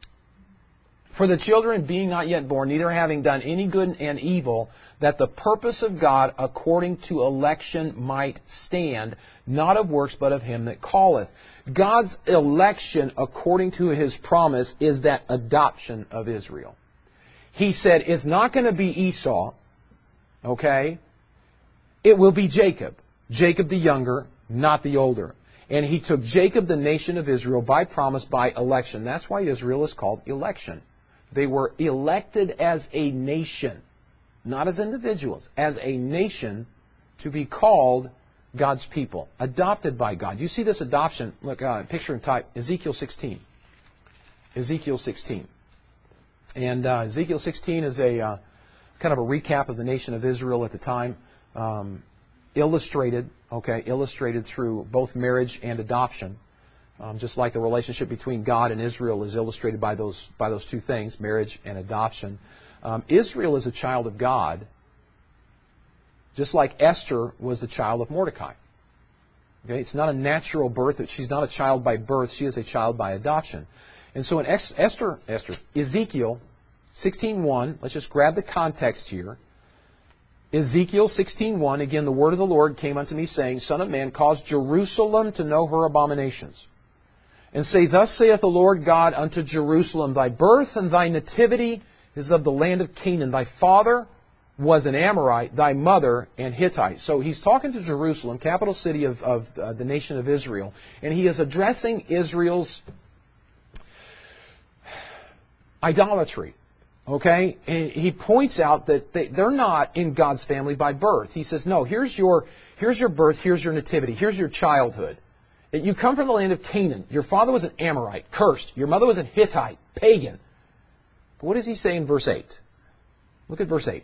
For the children being not yet born, neither having done any good and evil, that the purpose of God according to election might stand, not of works, but of Him that calleth. God's election according to His promise is that adoption of Israel. He said it's not going to be Esau, okay? It will be Jacob. Jacob the younger, not the older. And He took Jacob, the nation of Israel, by promise, by election. That's why Israel is called election. They were elected as a nation, not as individuals, as a nation to be called God's people, adopted by God. You see this adoption, look, uh, picture and type, Ezekiel sixteen. Ezekiel sixteen. And uh, Ezekiel sixteen is a uh, kind of a recap of the nation of Israel at the time, um, illustrated, okay, illustrated through both marriage and adoption. Um, just like the relationship between God and Israel is illustrated by those by those two things, marriage and adoption. Um, Israel is a child of God, just like Esther was the child of Mordecai. Okay, it's not a natural birth. She's not a child by birth. She is a child by adoption. And so in Esther, Esther, Ezekiel sixteen one, let's just grab the context here. Ezekiel sixteen one, again, the word of the Lord came unto me, saying, Son of man, cause Jerusalem to know her abominations. And say, Thus saith the Lord God unto Jerusalem, Thy birth and thy nativity is of the land of Canaan. Thy father was an Amorite, thy mother an Hittite. So he's talking to Jerusalem, capital city of, of uh, the nation of Israel, and he is addressing Israel's idolatry. Okay? And he points out that they, they're not in God's family by birth. He says, no, here's your, here's your birth, here's your nativity, here's your childhood. You come from the land of Canaan. Your father was an Amorite, cursed. Your mother was a Hittite, pagan. But what does he say in verse eight? Look at verse eight.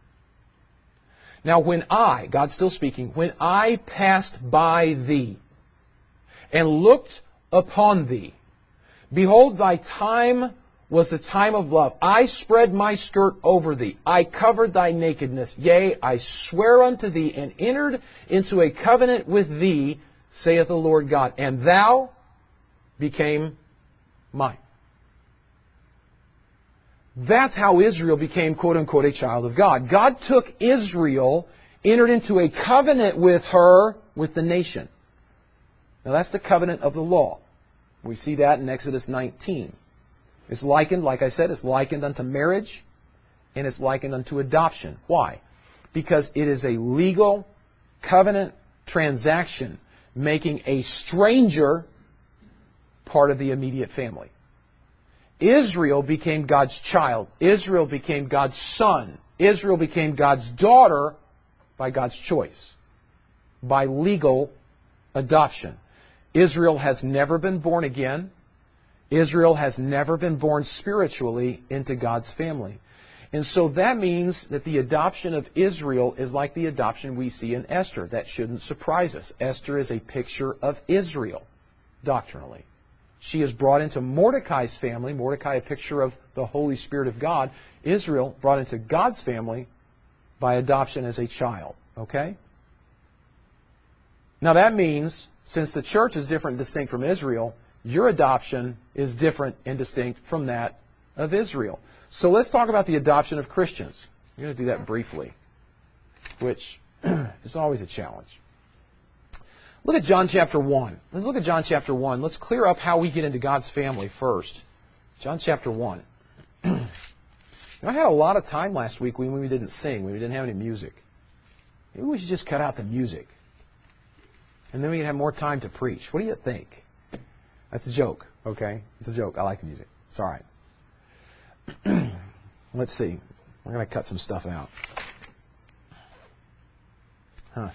Now when I, God's still speaking, when I passed by thee and looked upon thee, behold, thy time was the time of love. I spread my skirt over thee. I covered thy nakedness. Yea, I swear unto thee and entered into a covenant with thee, saith the Lord God, and thou became mine. That's how Israel became, quote-unquote, a child of God. God took Israel, entered into a covenant with her, with the nation. Now that's the covenant of the law. We see that in Exodus nineteen. It's likened, like I said, it's likened unto marriage, and it's likened unto adoption. Why? Because it is a legal covenant transaction, making a stranger part of the immediate family. Israel became God's child. Israel became God's son. Israel became God's daughter by God's choice, by legal adoption. Israel has never been born again. Israel has never been born spiritually into God's family. And so that means that the adoption of Israel is like the adoption we see in Esther. That shouldn't surprise us. Esther is a picture of Israel, doctrinally. She is brought into Mordecai's family. Mordecai, a picture of the Holy Spirit of God. Israel, brought into God's family by adoption as a child. Okay? Now that means, since the church is different and distinct from Israel, your adoption is different and distinct from that of Israel. So let's talk about the adoption of Christians. I'm going to do that briefly, which is always a challenge. Look at John chapter one. Let's look at John chapter one. Let's clear up how we get into God's family first. John chapter one. You know, I had a lot of time last week when we didn't sing, when we didn't have any music. Maybe we should just cut out the music. And then we can have more time to preach. What do you think? That's a joke, okay? It's a joke. I like the music. It's all right. Let's see. We're going to cut some stuff out. Huh.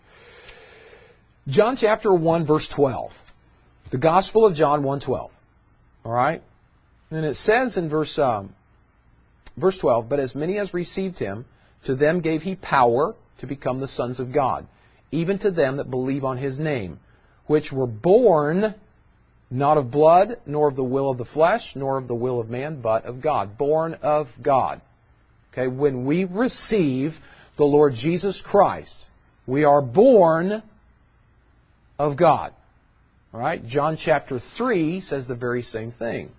John chapter one, verse twelve. The Gospel of John one twelve. All right? And it says in verse, um, verse twelve, But as many as received him, to them gave he power to become the sons of God, even to them that believe on his name, which were born not of blood, nor of the will of the flesh, nor of the will of man, but of God. Born of God. Okay, when we receive the Lord Jesus Christ, we are born of God. All right? John chapter three says the very same thing.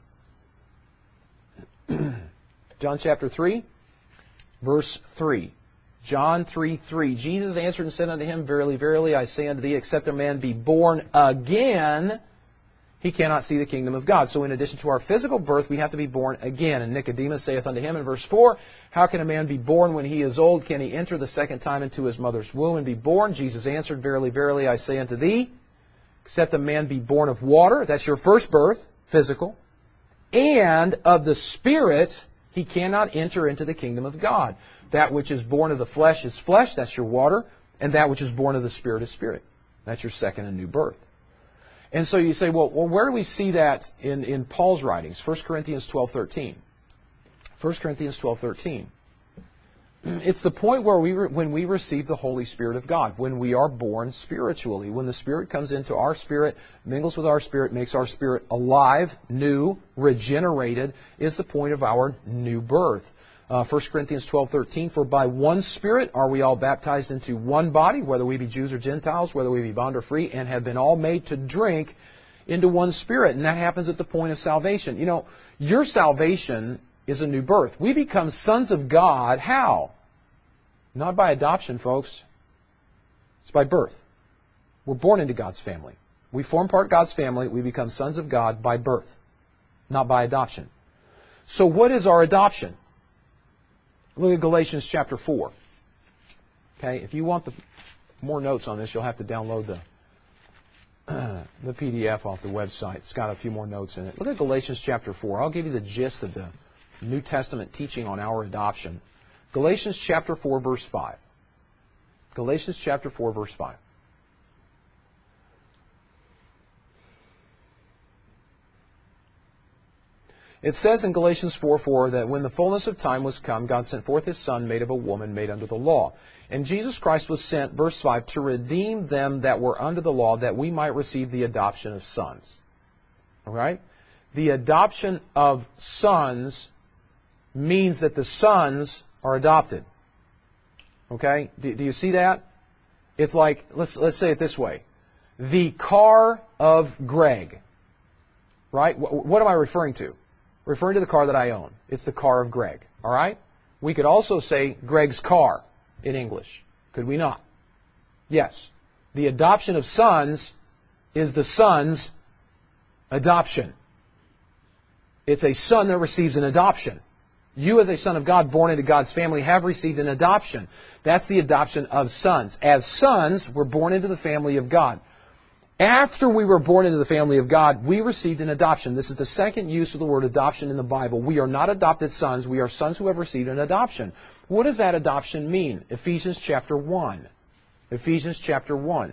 John chapter three, verse three. John three three. Jesus answered and said unto him, Verily, verily, I say unto thee, except a man be born again, he cannot see the kingdom of God. So in addition to our physical birth, we have to be born again. And Nicodemus saith unto him in verse four, How can a man be born when he is old? Can he enter the second time into his mother's womb and be born? Jesus answered, Verily, verily, I say unto thee, except a man be born of water, that's your first birth, physical, and of the Spirit, he cannot enter into the kingdom of God. That which is born of the flesh is flesh, that's your water, and that which is born of the Spirit is spirit. That's your second and new birth. And so you say, well, well where do we see that in, in Paul's writings? First Corinthians twelve thirteen. First Corinthians twelve thirteen. It's the point where we, re- when we receive the Holy Spirit of God, when we are born spiritually, when the Spirit comes into our spirit, mingles with our spirit, makes our spirit alive, new, regenerated, is the point of our new birth. Uh, First Corinthians twelve thirteen, for by one Spirit are we all baptized into one body, whether we be Jews or Gentiles, whether we be bond or free, and have been all made to drink into one Spirit. And that happens at the point of salvation. You know, your salvation is a new birth. We become sons of God. How? Not by adoption, folks. It's by birth. We're born into God's family. We form part of God's family. We become sons of God by birth, not by adoption. So what is our adoption? Look at Galatians chapter four. Okay, if you want the more notes on this, you'll have to download the uh, the P D F off the website. It's got a few more notes in it. Look at Galatians chapter four. I'll give you the gist of the New Testament teaching on our adoption. Galatians chapter four, verse five. Galatians chapter four, verse five. It says in Galatians four four that when the fullness of time was come, God sent forth His Son, made of a woman, made under the law. And Jesus Christ was sent, verse five, to redeem them that were under the law, that we might receive the adoption of sons. All right? The adoption of sons means that the sons are adopted. Okay? Do, do you see that? It's like, let's let's say it this way. The car of Greg. Right? What, what am I referring to? Referring to the car that I own. It's the car of Greg. All right? We could also say Greg's car in English. Could we not? Yes. The adoption of sons is the son's adoption. It's a son that receives an adoption. You as a son of God born into God's family have received an adoption. That's the adoption of sons. As sons, we're born into the family of God. After we were born into the family of God, we received an adoption. This is the second use of the word adoption in the Bible. We are not adopted sons. We are sons who have received an adoption. What does that adoption mean? Ephesians chapter one. Ephesians chapter one.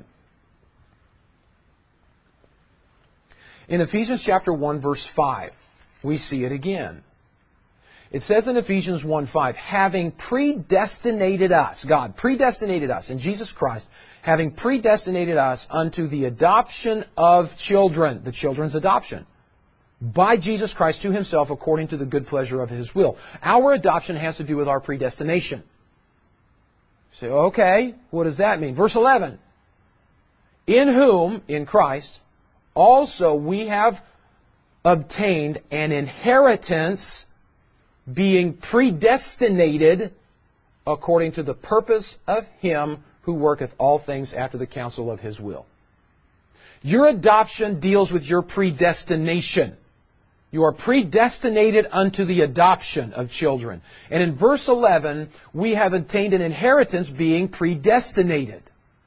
In Ephesians chapter one, verse five, we see it again. It says in Ephesians one five, having predestinated us, God predestinated us in Jesus Christ, having predestinated us unto the adoption of children, the children's adoption, by Jesus Christ to Himself according to the good pleasure of His will. Our adoption has to do with our predestination. You say, okay, what does that mean? Verse eleven, in whom, in Christ, also we have obtained an inheritance, being predestinated according to the purpose of Him who worketh all things after the counsel of His will. Your adoption deals with your predestination. You are predestinated unto the adoption of children. And in verse eleven, we have obtained an inheritance being predestinated.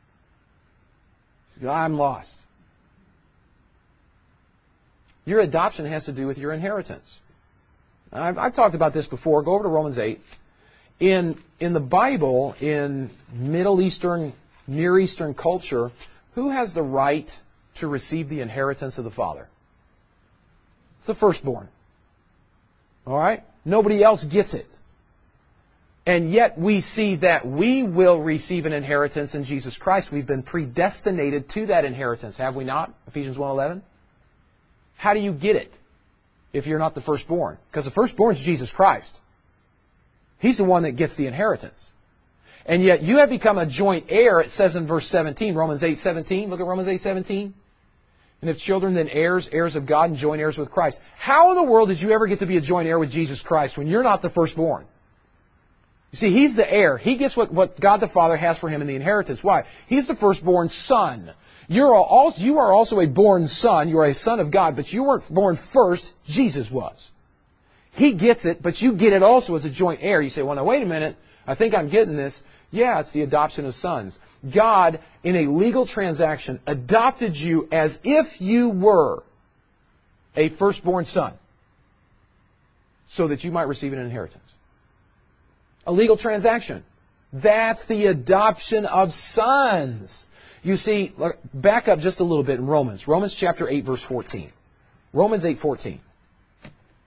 I'm lost. Your adoption has to do with your inheritance. I've, I've talked about this before. Go over to Romans eight. In, in the Bible, in Middle Eastern, Near Eastern culture, who has the right to receive the inheritance of the father? It's the firstborn. All right? Nobody else gets it. And yet we see that we will receive an inheritance in Jesus Christ. We've been predestinated to that inheritance, have we not? Ephesians one eleven. How do you get it if you're not the firstborn? Because the firstborn is Jesus Christ. He's the one that gets the inheritance. And yet you have become a joint heir, it says in verse seventeen, Romans eight seventeen. Look at Romans eight seventeen. And if children, then heirs, heirs of God, and joint heirs with Christ. How in the world did you ever get to be a joint heir with Jesus Christ when you're not the firstborn? You see, He's the heir. He gets what, what God the Father has for Him in the inheritance. Why? He's the firstborn son. You're also, you are also a born son. You are a son of God, but you weren't born first. Jesus was. He gets it, but you get it also as a joint heir. You say, well, now, wait a minute. I think I'm getting this. Yeah, it's the adoption of sons. God, in a legal transaction, adopted you as if you were a firstborn son so that you might receive an inheritance. A legal transaction. That's the adoption of sons. You see, back up just a little bit in Romans. Romans chapter eight, verse fourteen. Romans eight fourteen.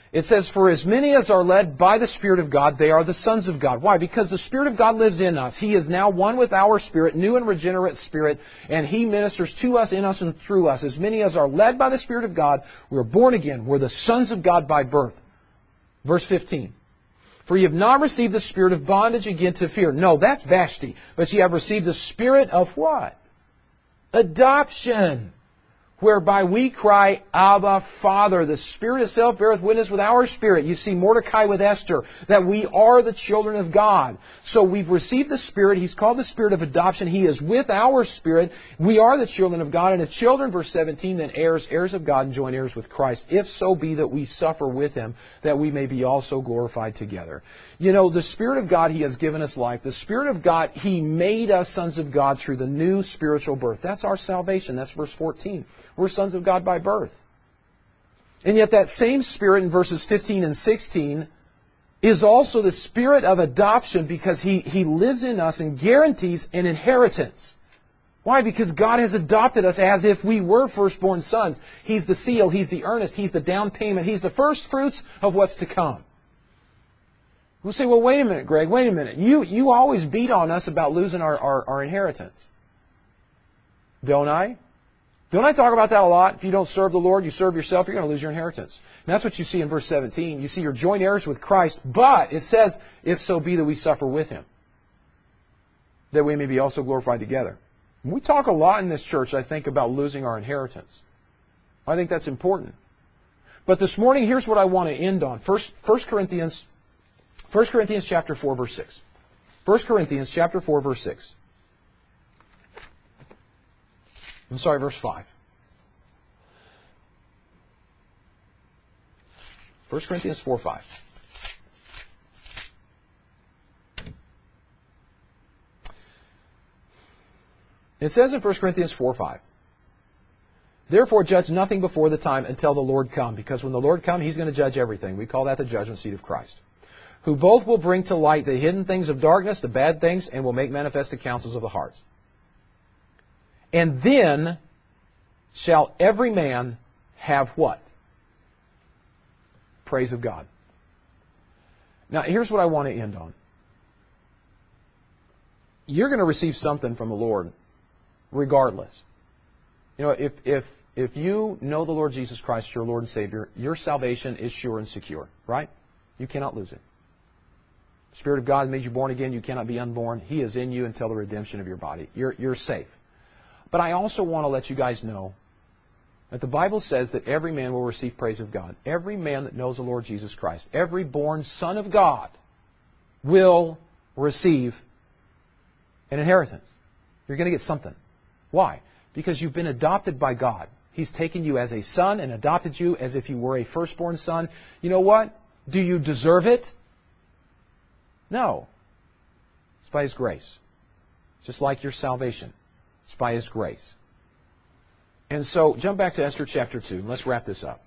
It says, for as many as are led by the Spirit of God, they are the sons of God. Why? Because the Spirit of God lives in us. He is now one with our spirit, new and regenerate spirit, and He ministers to us, in us, and through us. As many as are led by the Spirit of God, we are born again. We're the sons of God by birth. Verse fifteen. For ye have not received the spirit of bondage again to fear. No, that's Vashti. But ye have received the spirit of what? Adoption. Whereby we cry, Abba, Father. The Spirit itself beareth witness with our spirit. You see Mordecai with Esther, that we are the children of God. So we've received the Spirit. He's called the Spirit of adoption. He is with our spirit. We are the children of God. And if children, verse seventeen, then heirs, heirs of God, and joint heirs with Christ. If so be that we suffer with Him, that we may be also glorified together. You know, the Spirit of God, He has given us life. The Spirit of God, He made us sons of God through the new spiritual birth. That's our salvation. That's verse fourteen. We're sons of God by birth. And yet that same Spirit in verses fifteen and sixteen is also the Spirit of adoption, because He, he lives in us and guarantees an inheritance. Why? Because God has adopted us as if we were firstborn sons. He's the seal. He's the earnest. He's the down payment. He's the first fruits of what's to come. We'll say, well, wait a minute, Greg, wait a minute. You, you always beat on us about losing our, our, our inheritance. Don't I? Don't I talk about that a lot? If you don't serve the Lord, you serve yourself, you're going to lose your inheritance. And that's what you see in verse seventeen. You see you're joint heirs with Christ, but it says, if so be that we suffer with Him, that we may be also glorified together. And we talk a lot in this church, I think, about losing our inheritance. I think that's important. But this morning, here's what I want to end on. First, First Corinthians, First Corinthians chapter four, verse six. First Corinthians chapter four, verse six. I'm sorry, verse five. First Corinthians four, five. It says in First Corinthians four, five, therefore judge nothing before the time until the Lord come, because when the Lord comes, He's going to judge everything. We call that the judgment seat of Christ. Who both will bring to light the hidden things of darkness, the bad things, and will make manifest the counsels of the hearts. And then shall every man have what? Praise of God. Now, here's what I want to end on. You're going to receive something from the Lord regardless. You know, if, if, if you know the Lord Jesus Christ, your Lord and Savior, your salvation is sure and secure, right? You cannot lose it. The Spirit of God has made you born again. You cannot be unborn. He is in you until the redemption of your body. You're, you're safe. But I also want to let you guys know that the Bible says that every man will receive praise of God. Every man that knows the Lord Jesus Christ, every born son of God will receive an inheritance. You're going to get something. Why? Because you've been adopted by God. He's taken you as a son and adopted you as if you were a firstborn son. You know what? Do you deserve it? No. It's by His grace. Just like your salvation. It's by His grace. And so, jump back to Esther chapter two. Let's wrap this up.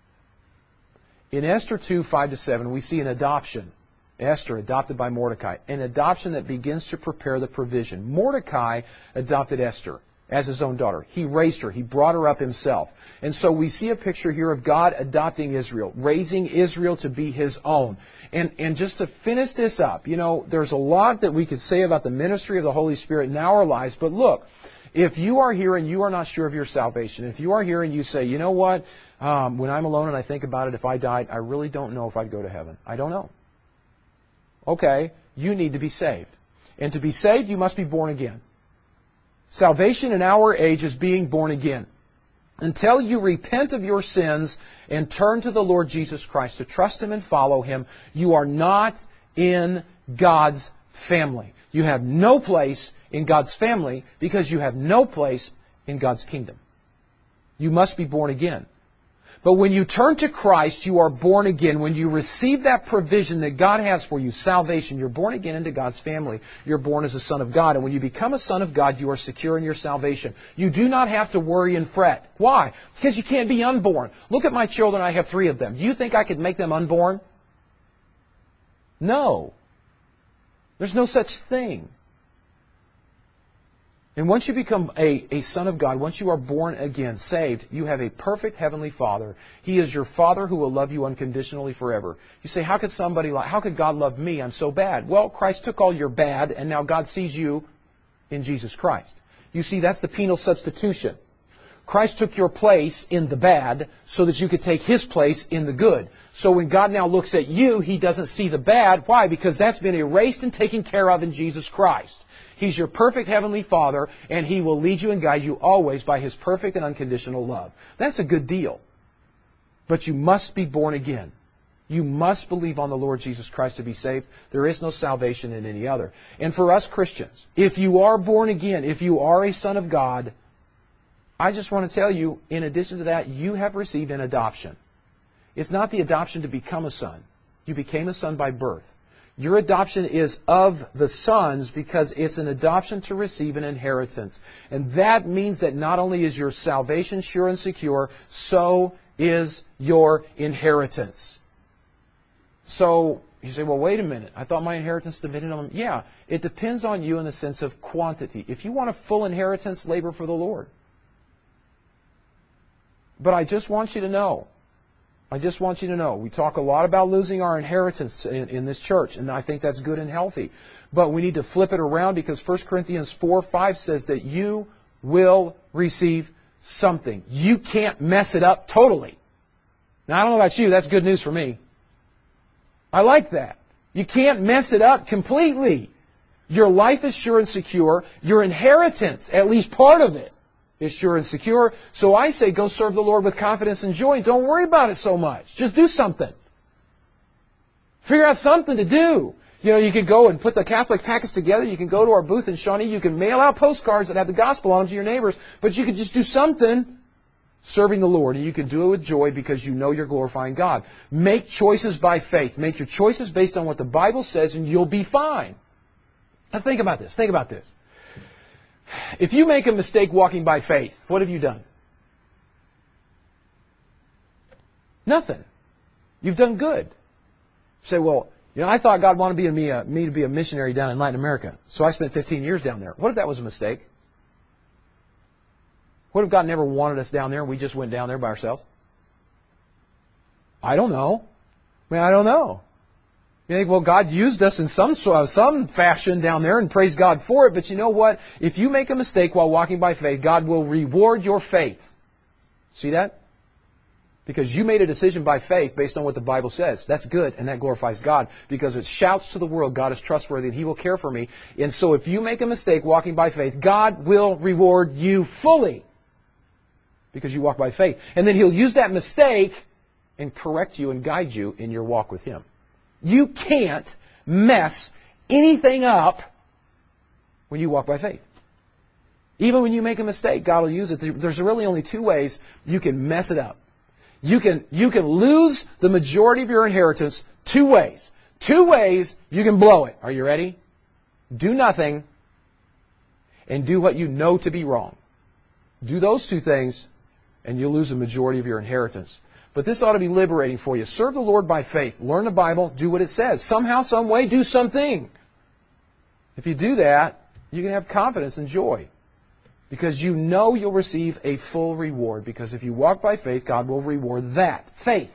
In Esther two, five to seven, we see an adoption. Esther, adopted by Mordecai. An adoption that begins to prepare the provision. Mordecai adopted Esther as his own daughter. He raised her. He brought her up himself. And so we see a picture here of God adopting Israel, raising Israel to be His own. And, and just to finish this up, you know, there's a lot that we could say about the ministry of the Holy Spirit in our lives, but look, if you are here and you are not sure of your salvation, if you are here and you say, you know what, um, when I'm alone and I think about it, if I died, I really don't know if I'd go to heaven. I don't know. Okay, you need to be saved. And to be saved, you must be born again. Salvation in our age is being born again. Until you repent of your sins and turn to the Lord Jesus Christ to trust Him and follow Him, you are not in God's family. You have no place in God's family because you have no place in God's kingdom. You must be born again. But when you turn to Christ, you are born again. When you receive that provision that God has for you, salvation, you're born again into God's family. You're born as a son of God. And when you become a son of God, you are secure in your salvation. You do not have to worry and fret. Why? Because you can't be unborn. Look at my children. I have three of them. Do you think I could make them unborn? No. There's no such thing. And once you become a, a son of God, once you are born again, saved, you have a perfect heavenly Father. He is your Father who will love you unconditionally forever. You say, how could somebody, like, how could God love me? I'm so bad. Well, Christ took all your bad, and now God sees you in Jesus Christ. You see, that's the penal substitution. Christ took your place in the bad so that you could take His place in the good. So when God now looks at you, He doesn't see the bad. Why? Because that's been erased and taken care of in Jesus Christ. He's your perfect heavenly Father, and He will lead you and guide you always by His perfect and unconditional love. That's a good deal. But you must be born again. You must believe on the Lord Jesus Christ to be saved. There is no salvation in any other. And for us Christians, if you are born again, if you are a son of God, I just want to tell you, in addition to that, you have received an adoption. It's not the adoption to become a son. You became a son by birth. Your adoption is of the sons because it's an adoption to receive an inheritance. And that means that not only is your salvation sure and secure, so is your inheritance. So you say, well, wait a minute. I thought my inheritance depended on... Yeah, it depends on you in the sense of quantity. If you want a full inheritance, labor for the Lord. But I just want you to know, I just want you to know, we talk a lot about losing our inheritance in, in this church, and I think that's good and healthy. But we need to flip it around because First Corinthians four five says that you will receive something. You can't mess it up totally. Now, I don't know about you, that's good news for me. I like that. You can't mess it up completely. Your life is sure and secure. Your inheritance, at least part of it, is sure and secure. So I say go serve the Lord with confidence and joy. Don't worry about it so much. Just do something. Figure out something to do. You know, you could go and put the Catholic packets together. You can go to our booth in Shawnee. You can mail out postcards that have the gospel on them to your neighbors. But you could just do something serving the Lord. And you can do it with joy because you know you're glorifying God. Make choices by faith. Make your choices based on what the Bible says and you'll be fine. Now think about this. Think about this. If you make a mistake walking by faith, what have you done? Nothing. You've done good. You say, well, you know, I thought God wanted me, a, me to be a missionary down in Latin America, so I spent fifteen years down there. What if that was a mistake? What if God never wanted us down there and we just went down there by ourselves? I don't know. I mean, I don't know. You think, well, God used us in some some fashion down there and praise God for it. But you know what? If you make a mistake while walking by faith, God will reward your faith. See that? Because you made a decision by faith based on what the Bible says. That's good and that glorifies God because it shouts to the world, God is trustworthy and He will care for me. And so if you make a mistake walking by faith, God will reward you fully because you walk by faith. And then He'll use that mistake and correct you and guide you in your walk with Him. You can't mess anything up when you walk by faith. Even when you make a mistake, God will use it. There's really only two ways you can mess it up. You can, you can lose the majority of your inheritance two ways. Two ways you can blow it. Are you ready? Do nothing and do what you know to be wrong. Do those two things and you'll lose the majority of your inheritance. But this ought to be liberating for you. Serve the Lord by faith. Learn the Bible. Do what it says. Somehow, some way, do something. If you do that, you can have confidence and joy. Because you know you'll receive a full reward. Because if you walk by faith, God will reward that. Faith.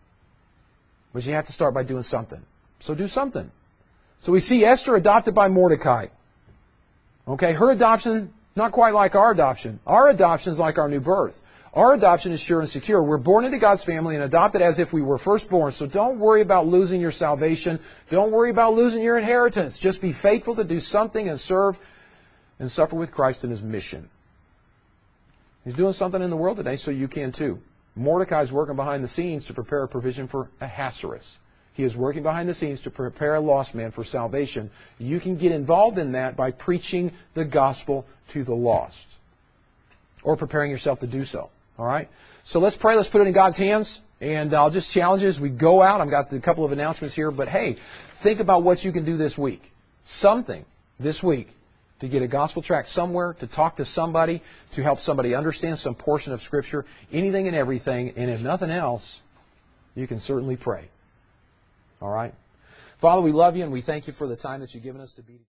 But you have to start by doing something. So do something. So we see Esther adopted by Mordecai. Okay, her adoption, not quite like our adoption. Our adoption is like our new birth. Our adoption is sure and secure. We're born into God's family and adopted as if we were firstborn. So don't worry about losing your salvation. Don't worry about losing your inheritance. Just be faithful to do something and serve and suffer with Christ in His mission. He's doing something in the world today, so you can too. Mordecai's working behind the scenes to prepare a provision for Ahasuerus. He is working behind the scenes to prepare a lost man for salvation. You can get involved in that by preaching the gospel to the lost. Or preparing yourself to do so. All right? So let's pray. Let's put it in God's hands. And I'll just challenge you as we go out. I've got a couple of announcements here. But hey, think about what you can do this week. Something this week to get a gospel tract somewhere, to talk to somebody, to help somebody understand some portion of Scripture, anything and everything. And if nothing else, you can certainly pray. All right? Father, we love you and we thank you for the time that you've given us to be